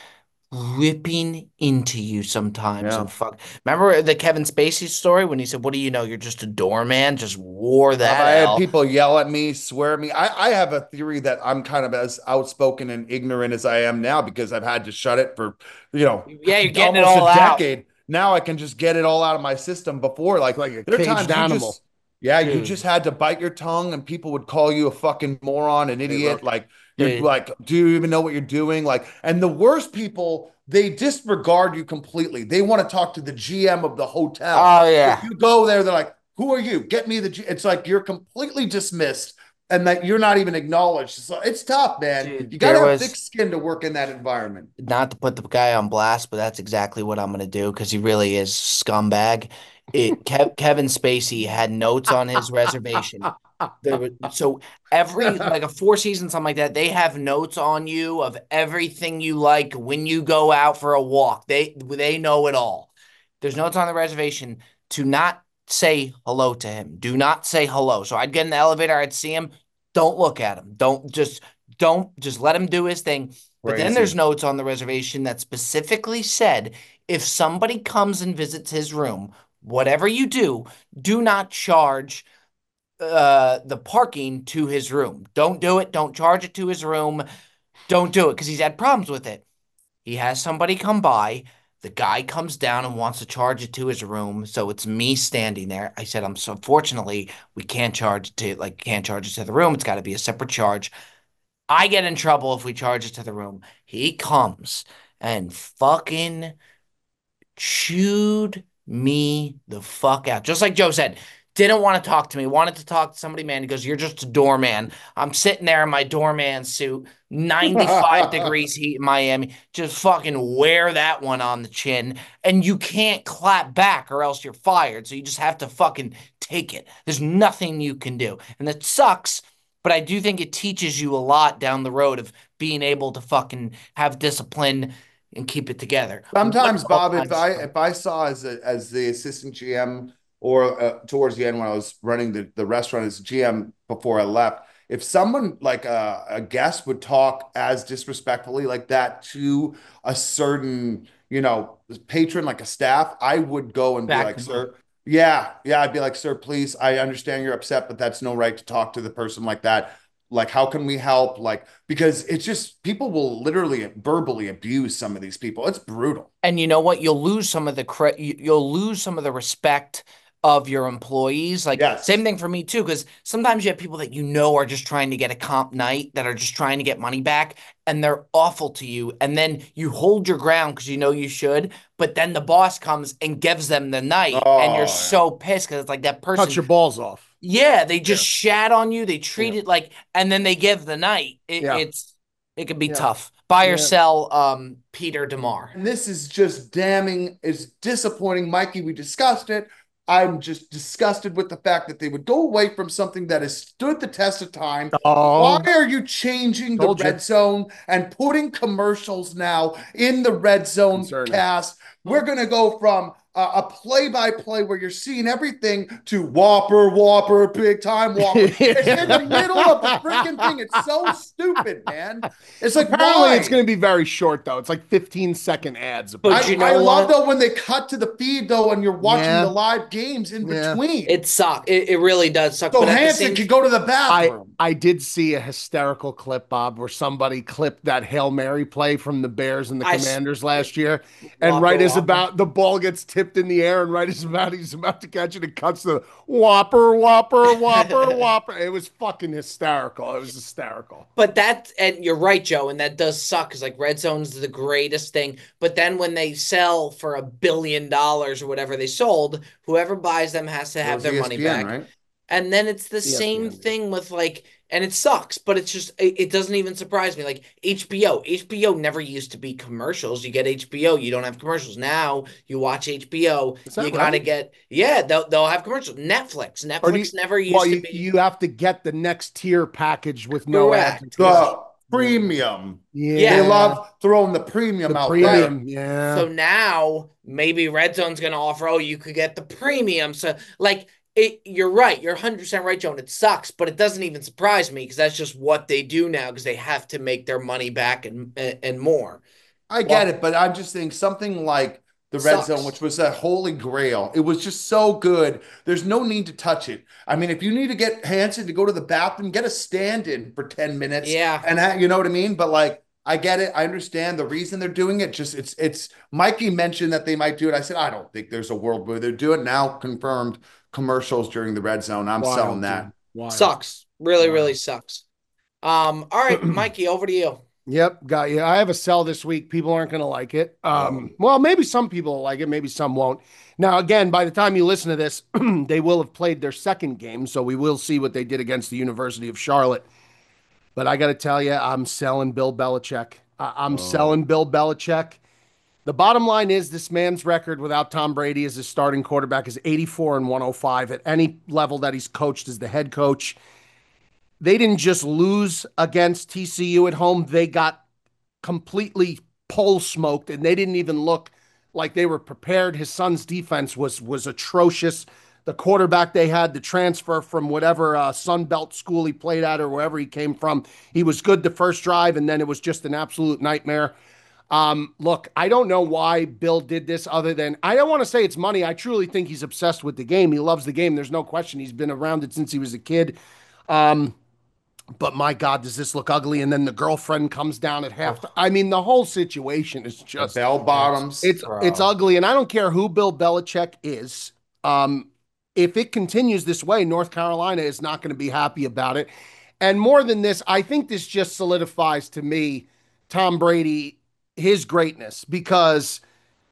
ripping into you sometimes. Yeah. And fuck. Remember the Kevin Spacey story when he said, "What do you know? You're just a doorman." Just wore that. I out. had people yell at me, swear at me. I, I have a theory that I'm kind of as outspoken and ignorant as I am now because I've had to shut it for, you know, yeah, you're getting it all a out. decade. Now I can just get it all out of my system. Before, like, like a caged animal. Just, yeah, Dude. you just had to bite your tongue, and people would call you a fucking moron, an idiot. Like, you're Dude. like, do you even know what you're doing? Like, and the worst people, they disregard you completely. They want to talk to the G M of the hotel. Oh yeah, if you go there, they're like, "Who are you? Get me the." G-. It's like you're completely dismissed, and that you're not even acknowledged. So it's tough, man. Dude, you gotta have was, thick skin to work in that environment. Not to put the guy on blast, but that's exactly what I'm gonna do because he really is scumbag. It, Kev, Kevin Spacey had notes on his reservation. There were, so every like a Four Seasons, something like that, they have notes on you of everything you like when you go out for a walk. They they know it all. There's notes on the reservation to not say hello to him. Do not say hello. So I'd get in the elevator, I'd see him. Don't look at him. Don't just don't just let him do his thing. But Crazy. Then there's notes on the reservation that specifically said if somebody comes and visits his room, whatever you do, do not charge uh, the parking to his room. Don't do it. Don't charge it to his room. Don't do it because he's had problems with it. He has somebody come by. The guy comes down and wants to charge it to his room. So it's me standing there. I said, I'm so fortunately, we can't charge it to like can't charge it to the room. It's got to be a separate charge. I get in trouble if we charge it to the room. He comes and fucking chewed me the fuck out. Just like Joe said, Didn't want to talk to me. Wanted to talk to somebody, man. He goes, "You're just a doorman." I'm sitting there in my doorman suit, ninety-five degrees heat in Miami. Just fucking wear that one on the chin. And you can't clap back or else you're fired. So you just have to fucking take it. There's nothing you can do. And that sucks, but I do think it teaches you a lot down the road of being able to fucking have discipline and keep it together. Sometimes, Bob, if I if I saw as a, as the assistant G M or uh, towards the end when I was running the, the restaurant as G M before I left, if someone like a, a guest would talk as disrespectfully like that to a certain, you know, patron, like a staff, I would go and Back be like, sir, yeah, yeah, I'd be like, sir, please, I understand you're upset, but that's no right to talk to the person like that. Like, how can we help? Like, because it's just people will literally verbally abuse some of these people. It's brutal. And you know what? You'll lose some of the cre- you'll lose some of the respect of your employees. Like, yes. Same thing for me too, because sometimes you have people that you know are just trying to get a comp night, that are just trying to get money back, and they're awful to you. And then you hold your ground because you know you should, but then the boss comes and gives them the night, oh, and you're yeah. so pissed because it's like that person cut your balls off. Yeah, they just yeah. shat on you. They treat yeah. it like, and then they give the night. It, yeah. It's it can be yeah. tough. Buy or yeah. sell, um, Peter DeMar. And this is just damning. It's disappointing, Mikey. We discussed it. I'm just disgusted with the fact that they would go away from something that has stood the test of time. Oh, why are you changing the red you. zone and putting commercials now in the red zone Concerning. cast? We're going to go from uh, a play-by-play where you're seeing everything to Whopper, Whopper, big time Whopper. It's in the middle of the freaking thing. It's so stupid, man. It's like, apparently why? It's going to be very short, though. It's like fifteen second ads. But I, you know I love, though, when they cut to the feed, though, and you're watching yeah. the live games in yeah. between. It sucks. It, it really does suck. So Hanson can go to the bathroom. I, I did see a hysterical clip, Bob, where somebody clipped that Hail Mary play from the Bears and the I Commanders last year. And Whopper, right as Whopper. about the ball gets tipped in the air, and right as about he's about to catch it, it cuts the Whopper, Whopper, Whopper, Whopper. It was fucking hysterical. It was hysterical. But that, and you're right, Joe, and that does suck because like red zone's the greatest thing. But then when they sell for a billion dollars or whatever they sold, whoever buys them has to have their E S P N, money back. Right? And then it's the E S P N, same thing with like, and it sucks, but it's just, it, it doesn't even surprise me. Like H B O, H B O never used to be commercials. You get H B O, you don't have commercials. Now you watch H B O, you right? got to get, yeah, they'll, they'll have commercials. Netflix, Netflix you, never used well, you, to be. You have to get the next tier package with no ads. The premium. Yeah. They love throwing the premium the out premium, there. Yeah. So now maybe Red Zone's going to offer, oh, you could get the premium. So like, It, you're right. You're one hundred percent right, Joan. It sucks, but it doesn't even surprise me because that's just what they do now because they have to make their money back and and more. I get well, it, but I'm just saying something like the Red Zone, which was a holy grail. It was just so good. There's no need to touch it. I mean, if you need to get Hanson to go to the bathroom, get a stand-in for ten minutes. Yeah. And ha- you know what I mean? But like, I get it. I understand the reason they're doing it. Just it's, it's Mikey mentioned that they might do it. I said, I don't think there's a world where they do it. Now confirmed. Commercials during the red zone. I'm Wild, selling that. Sucks. Really, Wild. really sucks. Um, all right, Mikey, over to you. Yep, got you. I have a sell this week. People aren't going to like it. Um, well, maybe some people will like it. Maybe some won't. Now, again, by the time you listen to this, they will have played their second game, so we will see what they did against the University of Charlotte. But I got to tell you, I'm selling Bill Belichick. I- I'm oh. selling Bill Belichick. The bottom line is this man's record without Tom Brady as his starting quarterback is eighty-four and one oh five at any level that he's coached as the head coach. They didn't just lose against T C U at home. They got completely pole smoked and they didn't even look like they were prepared. His son's defense was, was atrocious. The quarterback they had, the transfer from whatever uh, Sun Belt school he played at or wherever he came from, he was good the first drive and then it was just an absolute nightmare. Um, look, I don't know why Bill did this other than, I don't want to say it's money. I truly think he's obsessed with the game. He loves the game. There's no question. He's been around it since he was a kid. Um, but my God, does this look ugly? And then the girlfriend comes down at half. I mean, the whole situation is just bell bottoms. It's, it's, it's ugly. And I don't care who Bill Belichick is. Um, if it continues this way, North Carolina is not going to be happy about it. And more than this, I think this just solidifies to me, Tom Brady, his greatness, because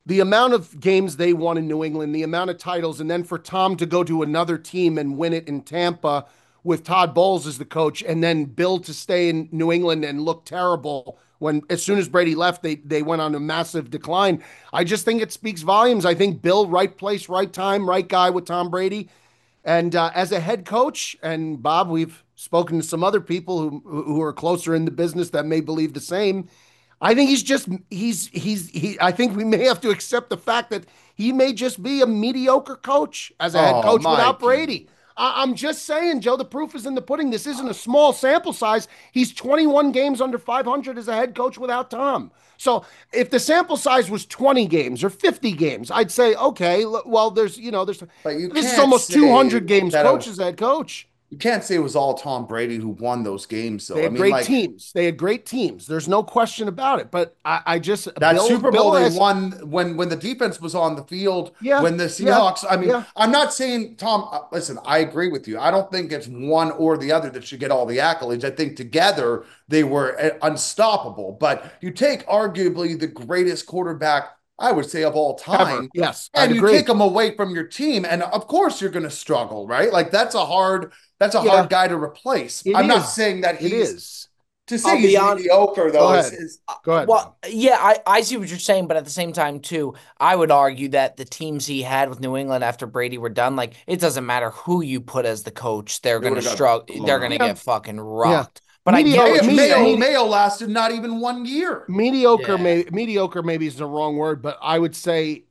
the amount of games they won in New England, the amount of titles, and then for Tom to go to another team and win it in Tampa with Todd Bowles as the coach, and then Bill to stay in New England and look terrible when as soon as Brady left, they they went on a massive decline. I just think it speaks volumes. I think Bill, right place, right time, right guy with Tom Brady. And uh, as a head coach, and Bob, we've spoken to some other people who who are closer in the business that may believe the same. I think he's just he's he's he. I think we may have to accept the fact that he may just be a mediocre coach as a head Oh, coach without Mikey. Brady. I, I'm just saying, Joe. The proof is in the pudding. This isn't a small sample size. He's twenty-one games under five hundred as a head coach without Tom. So if the sample size was twenty games or fifty games, I'd say okay. l- Well, there's you know there's But you this is can't almost say two hundred games that a- coach as a head coach. You can't say it was all Tom Brady who won those games, though. They I had mean, great like teams. They had great teams. There's no question about it. But I, I just that Bill- Super Bill Bowl they has- won when when the defense was on the field. Yeah, When the yeah, Seahawks. I mean, yeah. I'm not saying Tom. uh, Listen, I agree with you. I don't think it's one or the other that should get all the accolades. I think together they were uh, unstoppable. But you take arguably the greatest quarterback, I would say, of all time. Ever. Yes, I'd And you agree. take them away from your team, and of course you're going to struggle, right? Like that's a hard, that's a Yeah. hard guy to replace. It I'm not is. saying that It he's is. to say I'll be he's hon- mediocre Go though. Is, ahead. is, Go ahead. Well, yeah, I, I see what you're saying, but at the same time, too, I would argue that the teams he had with New England after Brady were done, like, it doesn't matter who you put as the coach, they're They going to would've got struggle. blown They're out. going to Yeah. get fucking rocked. But Media- I get what me- you're Mayo, saying. me- Mayo lasted not even one year. mediocre, Yeah. may, mediocre maybe is the wrong word, but I would say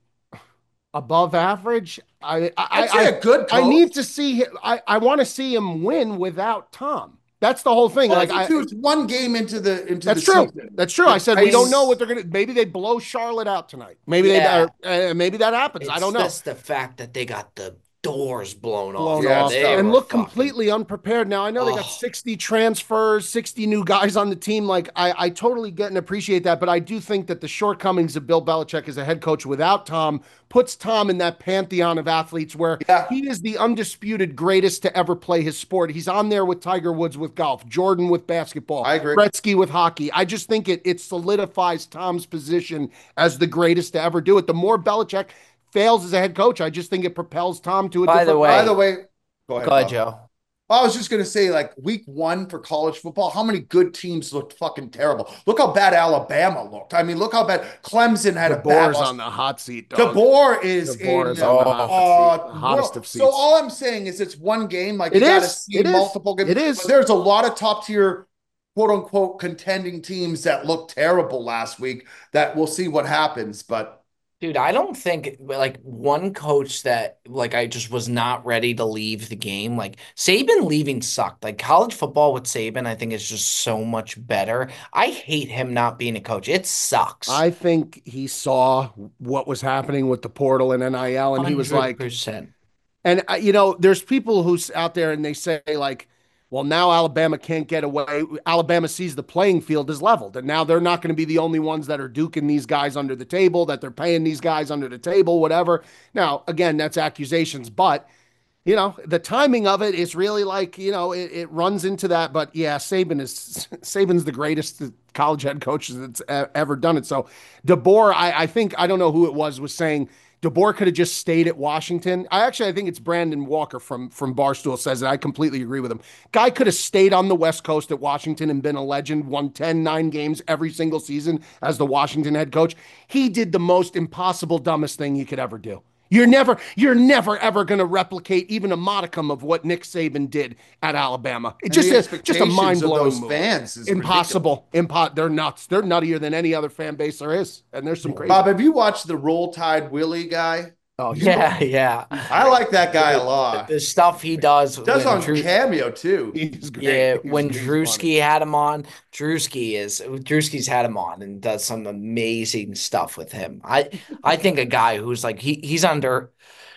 above average. I I, I'd I, say a good I coach. need to see. hi- I I want to see him win without Tom. That's the whole thing. Well, like if I, you choose one game into the into that's the true. season. That's true. I said we don't know It's- what they're gonna. Maybe they blow Charlotte out tonight. Maybe Yeah. they. Uh, maybe that happens. I It's don't know. just the fact that they got the doors blown, blown off. Yeah, off they and were look fucking- completely unprepared. Now I know they got Oh. sixty transfers, sixty new guys on the team. Like I, I totally get and appreciate that, but I do think that the shortcomings of Bill Belichick as a head coach without Tom puts Tom in that pantheon of athletes where Yeah. he is the undisputed greatest to ever play his sport. He's on there with Tiger Woods with golf, Jordan with basketball, I agree. Gretzky with hockey. I just think it it solidifies Tom's position as the greatest to ever do it. The more Belichick fails as a head coach, I just think it propels Tom to a By the different way- By the way, go ahead, Go ahead, Bob. Joe. I was just gonna say, like week one for college football, how many good teams looked fucking terrible? Look how bad Alabama looked. I mean, look how bad Clemson had a bad DeBoer's loss. on the hot seat. Dog. DeBoer is DeBoer in is on the uh, hot seat, the hottest world. of So seats. all I'm saying is it's one game. Like It you gotta is. see It is. multiple games. It is. But there's a lot of top tier, quote unquote, contending teams that looked terrible last week. That we'll see what happens. But Dude, I don't think like one coach that like I just was not ready to leave the game. Like Saban leaving sucked. Like college football with Saban, I think is just so much better. I hate him not being a coach. It sucks. I think he saw what was happening with the portal and N I L, and he was like, one hundred percent. and uh, you know, there's people who's out there and they say like, well, now Alabama can't get away. Alabama sees the playing field is leveled, and now they're not going to be the only ones that are duking these guys under the table, that they're paying these guys under the table, whatever. Now, again, that's accusations, but you know, the timing of it is really like, you know, it, it runs into that. But yeah, Saban is Saban's the greatest college head coach that's e- ever done it. So DeBoer, I, I think, I don't know who it was, was saying DeBoer could have just stayed at Washington. I actually, I think it's Brandon Walker from, from Barstool says it. I completely agree with him. Guy could have stayed on the West Coast at Washington and been a legend, won ten, nine games every single season as the Washington head coach. He did the most impossible, dumbest thing you could ever do. You're never, you're never ever going to replicate even a modicum of what Nick Saban did at Alabama. It And just the is just a expectations mind of blowing those move. fans is Impossible. Impo- they're nuts. They're nuttier than any other fan base there is, and there's some crazy. Bob, have you watched the Roll Tide Willie guy? Oh Yeah, yeah. I like that guy a lot. The stuff he does. Does when on Drew- Cameo too. He's great. Yeah, He's- when he's Drewski funny. had him on, Drewski is Drewski's had him on and does some amazing stuff with him. I I think a guy who's like he he's under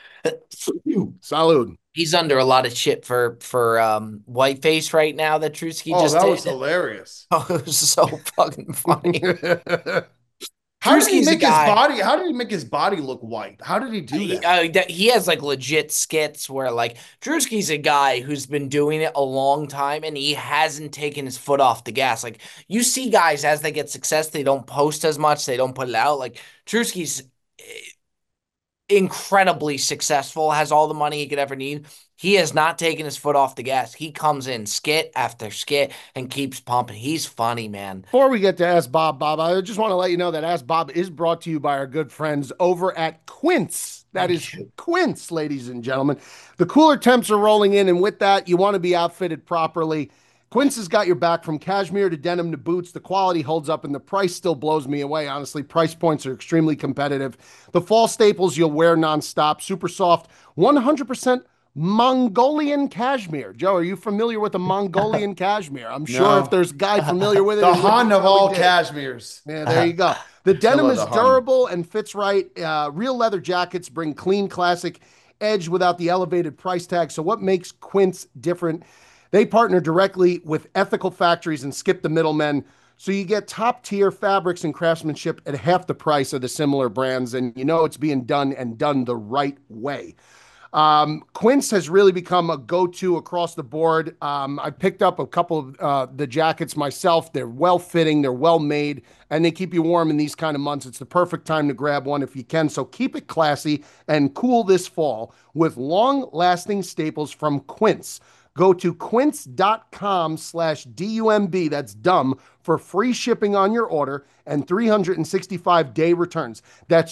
Salud. he's under a lot of shit for for um whiteface right now that Drewski Oh, just that did. was hilarious. Oh, it was so fucking funny. How did he Drewski's a make his guy- body? How did he make his body look white? How did he do He, that? uh, that- he has like legit skits where like Drewski's a guy who's been doing it a long time and he hasn't taken his foot off the gas. Like you see guys as they get success, they don't post as much, they don't put it out. Like Drewski's incredibly successful, has all the money he could ever need. He has not taken his foot off the gas. He comes in skit after skit and keeps pumping. He's funny, man. Before we get to Ask Bob, Bob, I just want to let you know that Ask Bob is brought to you by our good friends over at Quince. That is Quince, ladies and gentlemen. The cooler temps are rolling in, and with that, you want to be outfitted properly. Quince has got your back from cashmere to denim to boots. The quality holds up, and the price still blows me away. Honestly, price points are extremely competitive. The fall staples you'll wear nonstop. Super soft, one hundred percent Mongolian cashmere. Joe, are you familiar with the Mongolian cashmere? I'm sure No. if there's a guy familiar with it. The it would Han be of all Joey Dick. cashmeres. Yeah, there you go. The denim is the Hun. durable and fits right. Uh, real leather jackets bring clean, classic edge without the elevated price tag. So what makes Quince different? They partner directly with ethical factories and skip the middlemen. So you get top-tier fabrics and craftsmanship at half the price of the similar brands, and you know it's being done and done the right way. Um, Quince has really become a go-to across the board. Um, I picked up a couple of uh, the jackets myself. They're well-fitting, they're well-made, and they keep you warm in these kind of months. It's the perfect time to grab one if you can. So keep it classy and cool this fall with long-lasting staples from Quince. Go to quince.com slash D-U-M-B, that's dumb, for free shipping on your order and three hundred sixty-five day returns. That's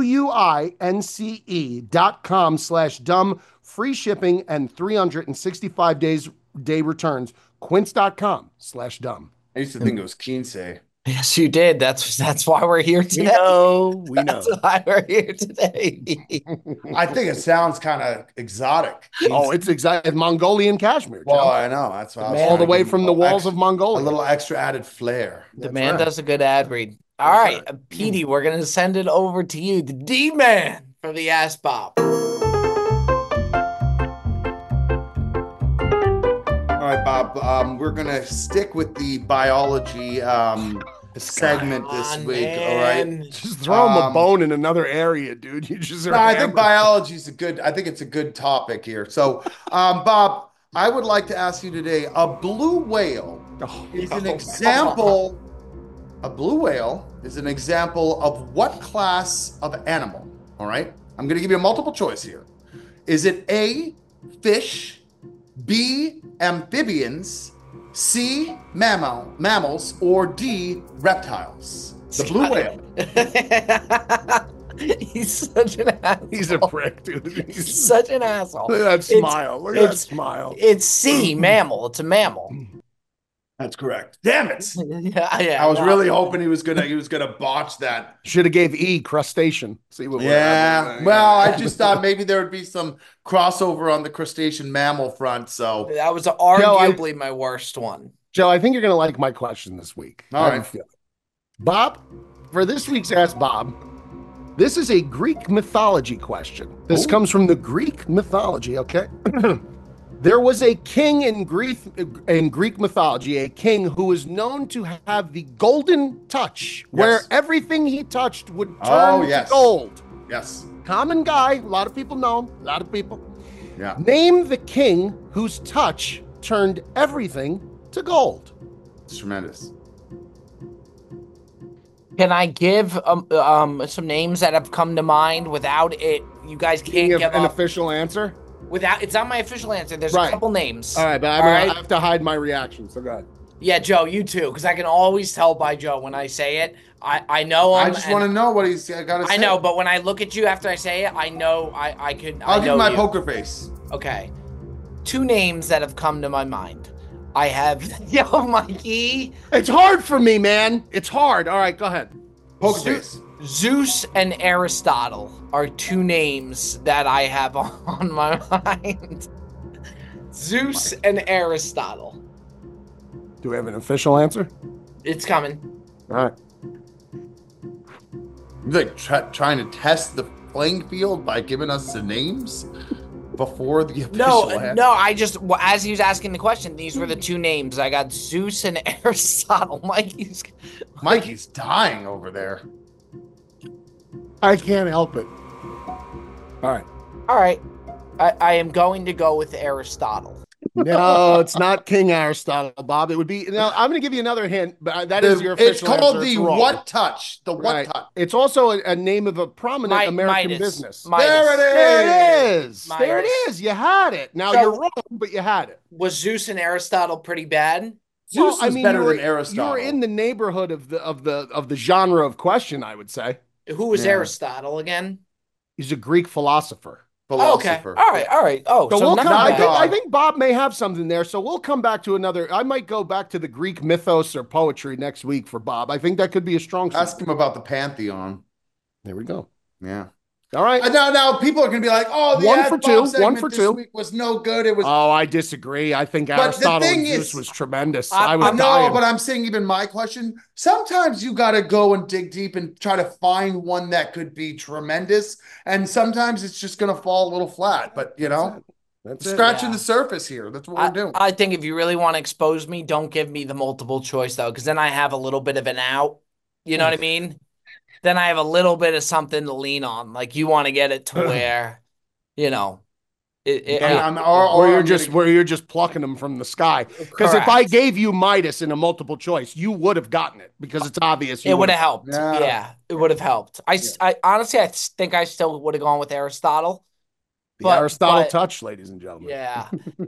Q-U-I-N-C-E dot com slash dumb, free shipping and three hundred sixty-five days day returns. Quince.com slash dumb. I used to think it was quince. Yes, you did. That's that's why we're here today. We know. We know. That's why we're here today. I think it sounds kind of exotic. Oh, it's exotic. Mongolian cashmere. Joe. Well, I know. That's why I was all trying the to way give from him the a walls extra- of Mongolia. A little extra added flair. The That's man right. does a good ad read. All right, uh, Petey, we're going to send it over to you, the D-Man for the Ask Bob. All right, Bob. Um, we're gonna stick with the biology um, segment this on, week. man. All right. Just throw him a Um, bone in another area, dude. You just are No, I think hammered. biology is a good. I think it's a good topic here. So, um, Bob, I would like to ask you today: a blue whale Oh, is an oh, example. A blue whale is an example of what class of animal? All right. I'm going to give you a multiple choice here. Is it A, fish, B, amphibians, C, mammal, mammals, or D, reptiles? The blue whale. He's such an asshole. He's a prick, dude. He's He's such an asshole. Look at that It's- smile. Look at that it's- smile. It's C, mammal. It's a mammal. That's correct. Damn it. yeah, yeah. I was no. really hoping he was gonna he was gonna botch that. Should have gave E crustacean. See what? Yeah. Well, I just thought maybe there would be some crossover on the crustacean mammal front. So That was arguably my worst one. Joe, I think you're gonna like my question this week. All I have a right. feeling. Bob, for this week's Ask Bob, this is a Greek mythology question. This Ooh. comes from the Greek mythology. Okay. There was a king in Greek in Greek mythology, a king who was known to have the golden touch, where Yes. everything he touched would turn Oh, yes. to gold. yes. Common guy, a lot of people know him, a lot of people. Yeah. Name the king whose touch turned everything to gold. It's tremendous. Can I give um, um some names that have come to mind without it? You guys Can can't you give give an up official answer? without. It's not my official answer. There's Right. a couple names. All right, but I, All mean, right. I have to hide my reaction, so go ahead. Yeah, Joe, you too, because I can always tell by Joe when I say it. I I know him. I just and- want to know what he's got to say. I know, but when I look at you after I say it, I know I I could. I'll I give know my you. poker face. Okay, two names that have come to my mind. I have yo Mikey, It's hard for me, man. It's hard. All right, go ahead. Poker Zeus, face. Zeus and Aristotle are two names that I have on my mind. Zeus and Aristotle. Do we have an official answer? It's coming. All right. You're like try, trying to test the playing field by giving us the names before the official No, answer. no, I just, well, as he was asking the question, these were the two names. I got Zeus and Aristotle. Mikey's. Mikey's dying over there. I can't help it. All right. All right. I, I am going to go with Aristotle. No, it's not King Aristotle, Bob. It would be. Now, I'm going to give you another hint, but that the, is your official It's called answer. the it's What Touch. The What right. Touch. It's also a, a name of a prominent Mi- American Midas. business. Midas. There it is. There it is. Midas. There it is. You had it. Now So- you're wrong, but you had it. Was Zeus and Aristotle pretty bad? Zeus Well, was I mean, better you were, than Aristotle. You were in the neighborhood of the of the of the genre of question, I would say. Who was Yeah. Aristotle again? He's a Greek philosopher. Philosopher. Oh, okay. All right. All right. Oh, So, so, we'll none come, of I, that. think, I think Bob may have something there. So we'll come back to another. I might go back to the Greek mythos or poetry next week for Bob. I think that could be a strong. Ask him about the Pantheon. There we go. Yeah. All right. Uh, now, now people are going to be like, "Oh, the One Ad for Bob two, one segment for this two. week was no good." It was. Oh, I disagree. I think But the Aristotle thing and Zeus is- was tremendous. I- I, was I know, dying. but I'm saying even my question. Sometimes you got to go and dig deep and try to find one that could be tremendous, and sometimes it's just going to fall a little flat. But you know, That's it. scratching Yeah. the surface here. That's what I, we're doing. I think if you really want to expose me, don't give me the multiple choice though, because then I have a little bit of an out. You know what I mean? Then I have a little bit of something to lean on. Like you want to get it to where, you know, it, it, And I- I'm- or- or where you're I'm just gonna- where you're just plucking them from the sky. Because if I Correct. gave you Midas in a multiple choice, you would have gotten it because it's obvious. You it would would've- have helped. Yeah. Yeah, it would have helped. I, s- I honestly, I think I still would have gone with Aristotle. the but- Aristotle but- touch, ladies and gentlemen. Yeah.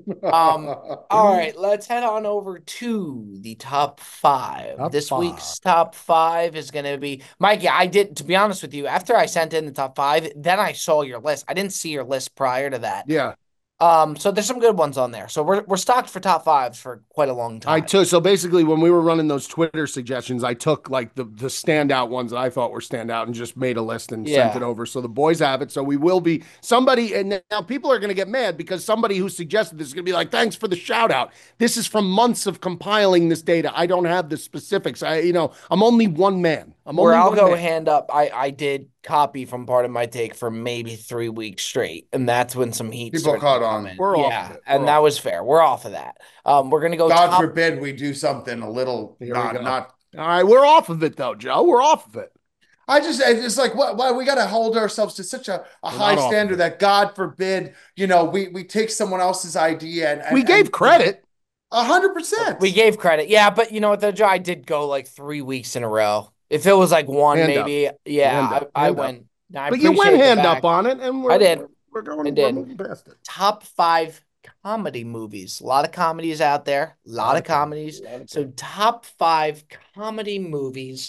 Um, all right, let's head on over to the top five. Top this five. week's top five is going to be Mikey. I did, to be honest with you, after I sent in the top five, then I saw your list. I didn't see your list prior to that. Yeah. Um, so there's some good ones on there. So we're we're stocked for top fives for quite a long time. I took so basically when we were running those Twitter suggestions, I took like the the standout ones that I thought were standout and just made a list and sent Yeah. it over. So the boys have it. So we will be somebody, and now people are going to get mad because somebody who suggested this is going to be like, "Thanks for the shout out." This is from months of compiling this data. I don't have the specifics. I you know I'm only one man. I'm Where only I'll one go man. hand up, I I did copy from part of my take for maybe three weeks straight, and that's when some heat People started caught to on. come in. We're off yeah, of it. and We're that off. was fair. We're off of that. Um, we're gonna go. God top, forbid we do something a little Here we not go. not. All right, we're off of it though, Joe. We're off of it. I just it's like what why we got to hold ourselves to such a, a high not off of standard it. that God forbid you know we we take someone else's idea and, and We gave and- credit. a hundred percent. We gave credit, yeah, but you know what though, Joe? I did go like three weeks in a row. If it was like one, Hand up. maybe, yeah, Hand up. I, I Hand up. went. I But you went appreciate the hand fact. up on it, and we're, I did. We're, we're going. I did. We're moving past it. Top five comedy movies. A lot of comedies out there. A lot of comedies. So top five comedy movies.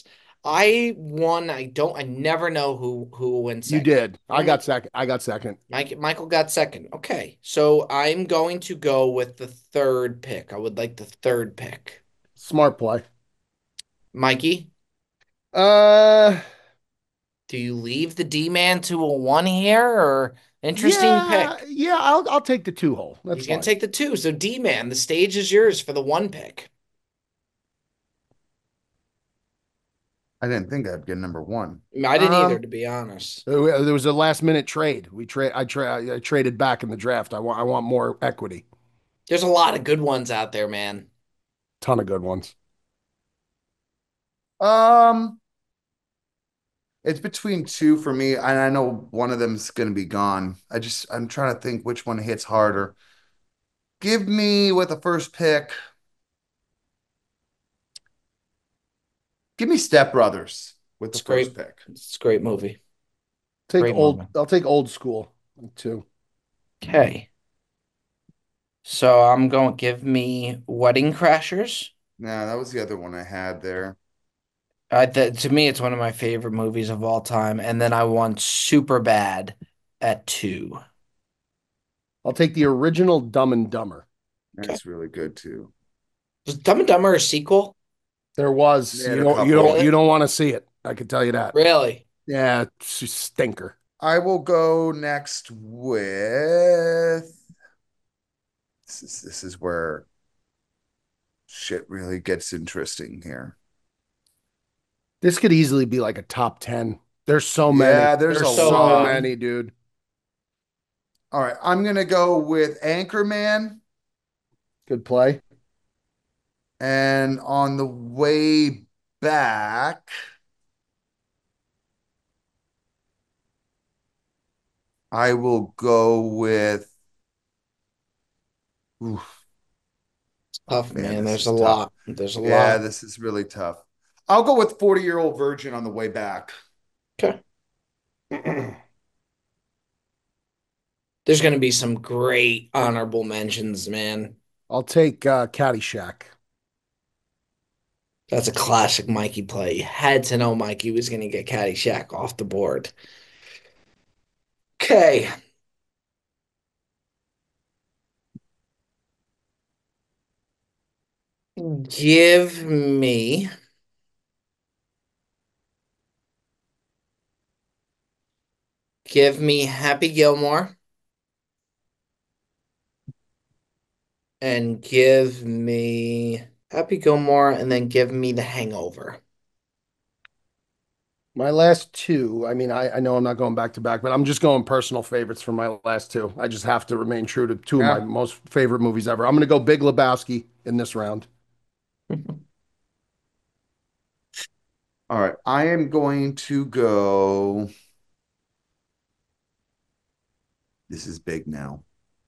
I won. I don't. I never know who who wins. You did. I got second. I got second. Mike, Michael got second. Okay, so I'm going to go with the third pick. I would like the third pick. Smart play. Mikey, Uh, do you leave the D man to a one here or interesting yeah, pick? Yeah, I'll I'll take the two hole. That's He's gonna fine. take the two. So D man, the stage is yours for the one pick. I didn't think I'd get number one. I didn't Um, either, to be honest. There there was a last minute trade. We trade. I tra- I traded back in the draft. I want. I want more equity. There's a lot of good ones out there, man. Ton of good ones. Um, it's between two for me, and I know one of them is going to be gone. I just I'm trying to think which one hits harder. Give me with the first pick. Give me Step Brothers with the It's first great. pick. It's a great movie. Take Great old. moment. I'll take old school too. Okay. So I'm going to give me Wedding Crashers. Nah, that was the other one I had there. Uh, th to me, it's one of my favorite movies of all time. And then I want Super Bad at two. I'll take the original Dumb and Dumber. That's really good too. Was Dumb and Dumber a sequel? There was. They had You a don't. couple. You don't. Really? You don't want to see it. I can tell you that. Really? Yeah, it's a stinker. I will go next with this is this is where shit really gets interesting here. This could easily be like a top ten. There's so many. Yeah, there's a so lot. many, dude. All right, I'm gonna go with Anchorman, Good play. and on the way back, I will go with oof, Tough, man. man. There's a tough. lot. There's a yeah, lot. Yeah, this is really tough. I'll go with forty-year-old virgin on the way back. Okay. There's going to be some great honorable mentions, man. I'll take uh, Caddyshack. That's a classic Mikey play. You had to know Mikey was going to get Caddyshack off the board. Okay. Give me Give me Happy Gilmore. And give me Happy Gilmore and then give me The Hangover. My last two, I mean, I, I know I'm not going back to back, but I'm just going personal favorites for my last two. I just have to remain true to two yeah. of my most favorite movies ever. I'm going to go Big Lebowski in this round. All right. I am going to go. This is big now.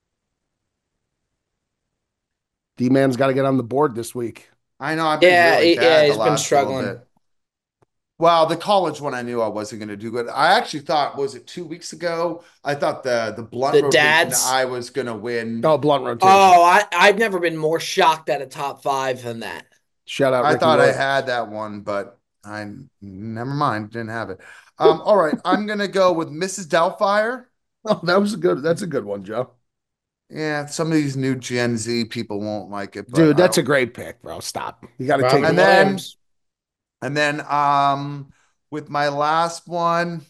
D-Man's got to get on the board this week. I know. I've been yeah, really bad yeah, the he's been last struggling. Well, the college one, I knew I wasn't going to do good. I actually thought, was it two weeks ago? I thought the the blunt the rotation dads? I was going to win. Oh, blunt rotation. Oh, I, I've never been more shocked at a top five than that. Shout out! I Ricky thought Roy. I had that one, but I never mind. Didn't have it. Um, all right, I'm going to go with Missus Doubtfire. Oh, that was a good. That's a good one, Joe. Yeah, some of these new Gen Z people won't like it. Dude, that's a great pick, bro. Stop. You got to take and it. then, and then, um, with my last one,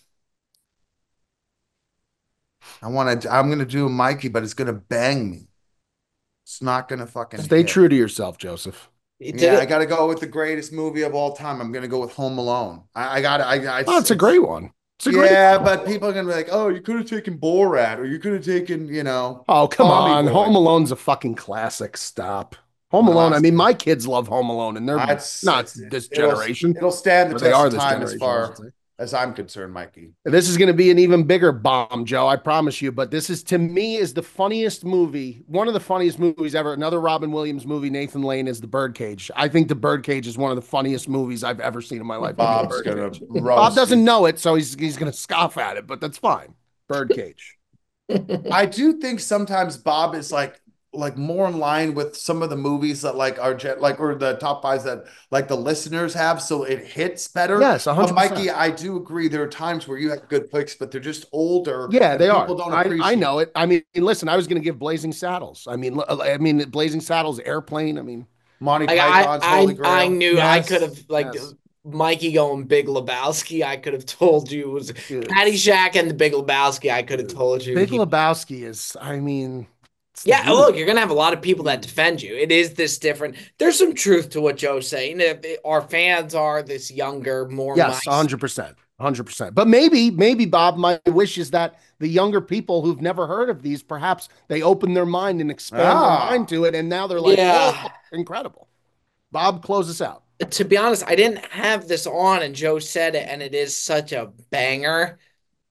I want to. I'm going to do a Mikey, but it's going to bang me. It's not going to fucking stay hit. true to yourself, Joseph. Yeah, I got to go with the greatest movie of all time. I'm going to go with Home Alone. I, I got. I. I oh, it's a great one. Yeah, but people are gonna be like, "Oh, you could have taken Borat, or you could have taken, you know." Oh, come Tommy on, Boy. Home Alone's a fucking classic. Stop. Home No, Alone. I mean, not. my kids love Home Alone, and they're That's- not it's- this it'll- generation. It'll stand the Or they test are of this time as generation, I far should say. as I'm concerned, Mikey. This is going to be an even bigger bomb, Joe. I promise you. But this is, to me, is the funniest movie. One of the funniest movies ever. Another Robin Williams movie. Nathan Lane is The Birdcage. I think The Birdcage is one of the funniest movies I've ever seen in my life. Bob's gonna Bob doesn't know it, so he's he's going to scoff at it. But that's fine. Birdcage. I do think sometimes Bob is like like more in line with some of the movies that like are jet like or the top fives that like the listeners have, so it hits better. Yes, one hundred But percent. Mikey, I do agree. There are times where you have good picks, but they're just older. Yeah, and they are. people Don't I, appreciate I know it. I mean, listen, I was going to give Blazing Saddles. I mean, I mean, Blazing Saddles, Airplane. I mean, Monty Like, Python's I, Holy I, Grail. I knew I Yes, could have, like, yes. Mikey going Big Lebowski, I could have told you was Dude. Caddyshack and the Big Lebowski, I could have told you. Big he- Lebowski is, I mean, it's the Yeah, movie. look, you're gonna have a lot of people that defend you. It is this different. There's some truth to what Joe's saying. If it- our fans are this younger, more Yes, mice. one hundred percent. one hundred percent. But maybe, maybe, Bob, my wish is that the younger people who've never heard of these, perhaps they open their mind and expand Ah. their mind to it, and now they're like, Yeah. oh, incredible. Bob, close us out. To be honest, I didn't have this on, and Joe said it, and it is such a banger.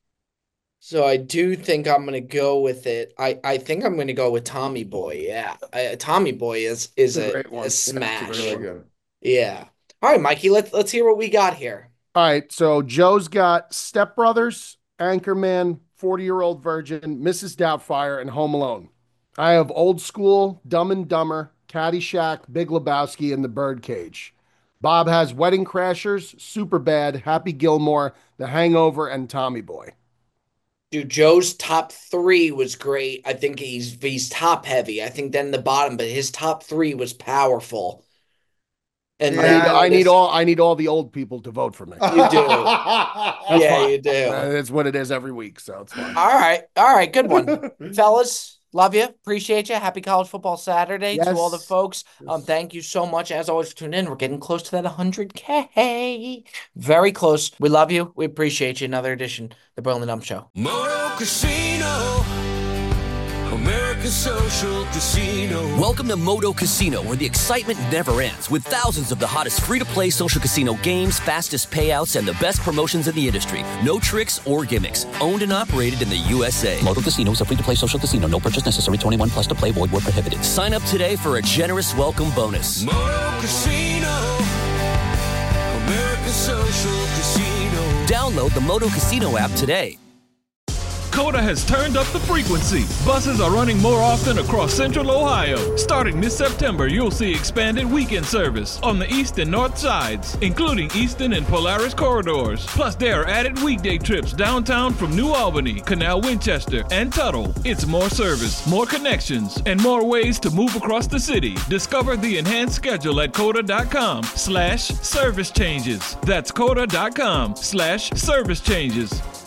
So I do think I'm gonna go with it. I, I think I'm gonna go with Tommy Boy. Yeah, I, Tommy Boy is is It's a a, great one. a Yeah, it's a smash. Really good. Yeah. All right, Mikey. Let's let's hear what we got here. All right, so Joe's got Step Brothers, Anchorman, forty-Year-Old Virgin, Missus Doubtfire, and Home Alone. I have Old School, Dumb and Dumber, Caddyshack, Big Lebowski, and The Birdcage. Bob has Wedding Crashers, Superbad, Happy Gilmore, The Hangover, and Tommy Boy. Dude, Joe's top three was great. I think he's he's top heavy. I think then the bottom, but his top three was powerful. And Yeah, I need, then I need this- all I need all the old people to vote for me. You do. That's yeah, fine. you do. Uh, That's what it is every week, so it's fine. All right. All right. Good one. Fellas, love you. Appreciate you. Happy College Football Saturday to all the Yes. folks. Um, thank you so much, as always, for tuning in. We're getting close to that one hundred K. Very close. We love you. We appreciate you. Another edition of the Bro and the Dump Show. Moto Casino, America's America Social Casino. Welcome to Moto Casino, where the excitement never ends, with thousands of the hottest free-to-play social casino games, fastest payouts, and the best promotions in the industry. No tricks or gimmicks. Owned and operated in the U S A. Moto Casino is a free-to-play social casino. No purchase necessary. twenty-one plus to play. Void where prohibited. Sign up today for a generous welcome bonus. Moto Casino. America Social Casino. Download the Moto Casino app today. COTA has turned up the frequency. Buses are running more often across Central Ohio. Starting this September, you'll see expanded weekend service on the east and north sides, including Eastern and Polaris corridors. Plus, there are added weekday trips downtown from New Albany, Canal Winchester, and Tuttle. It's more service, more connections, and more ways to move across the city. Discover the enhanced schedule at COTA.com slash service changes. That's COTA.com slash service changes.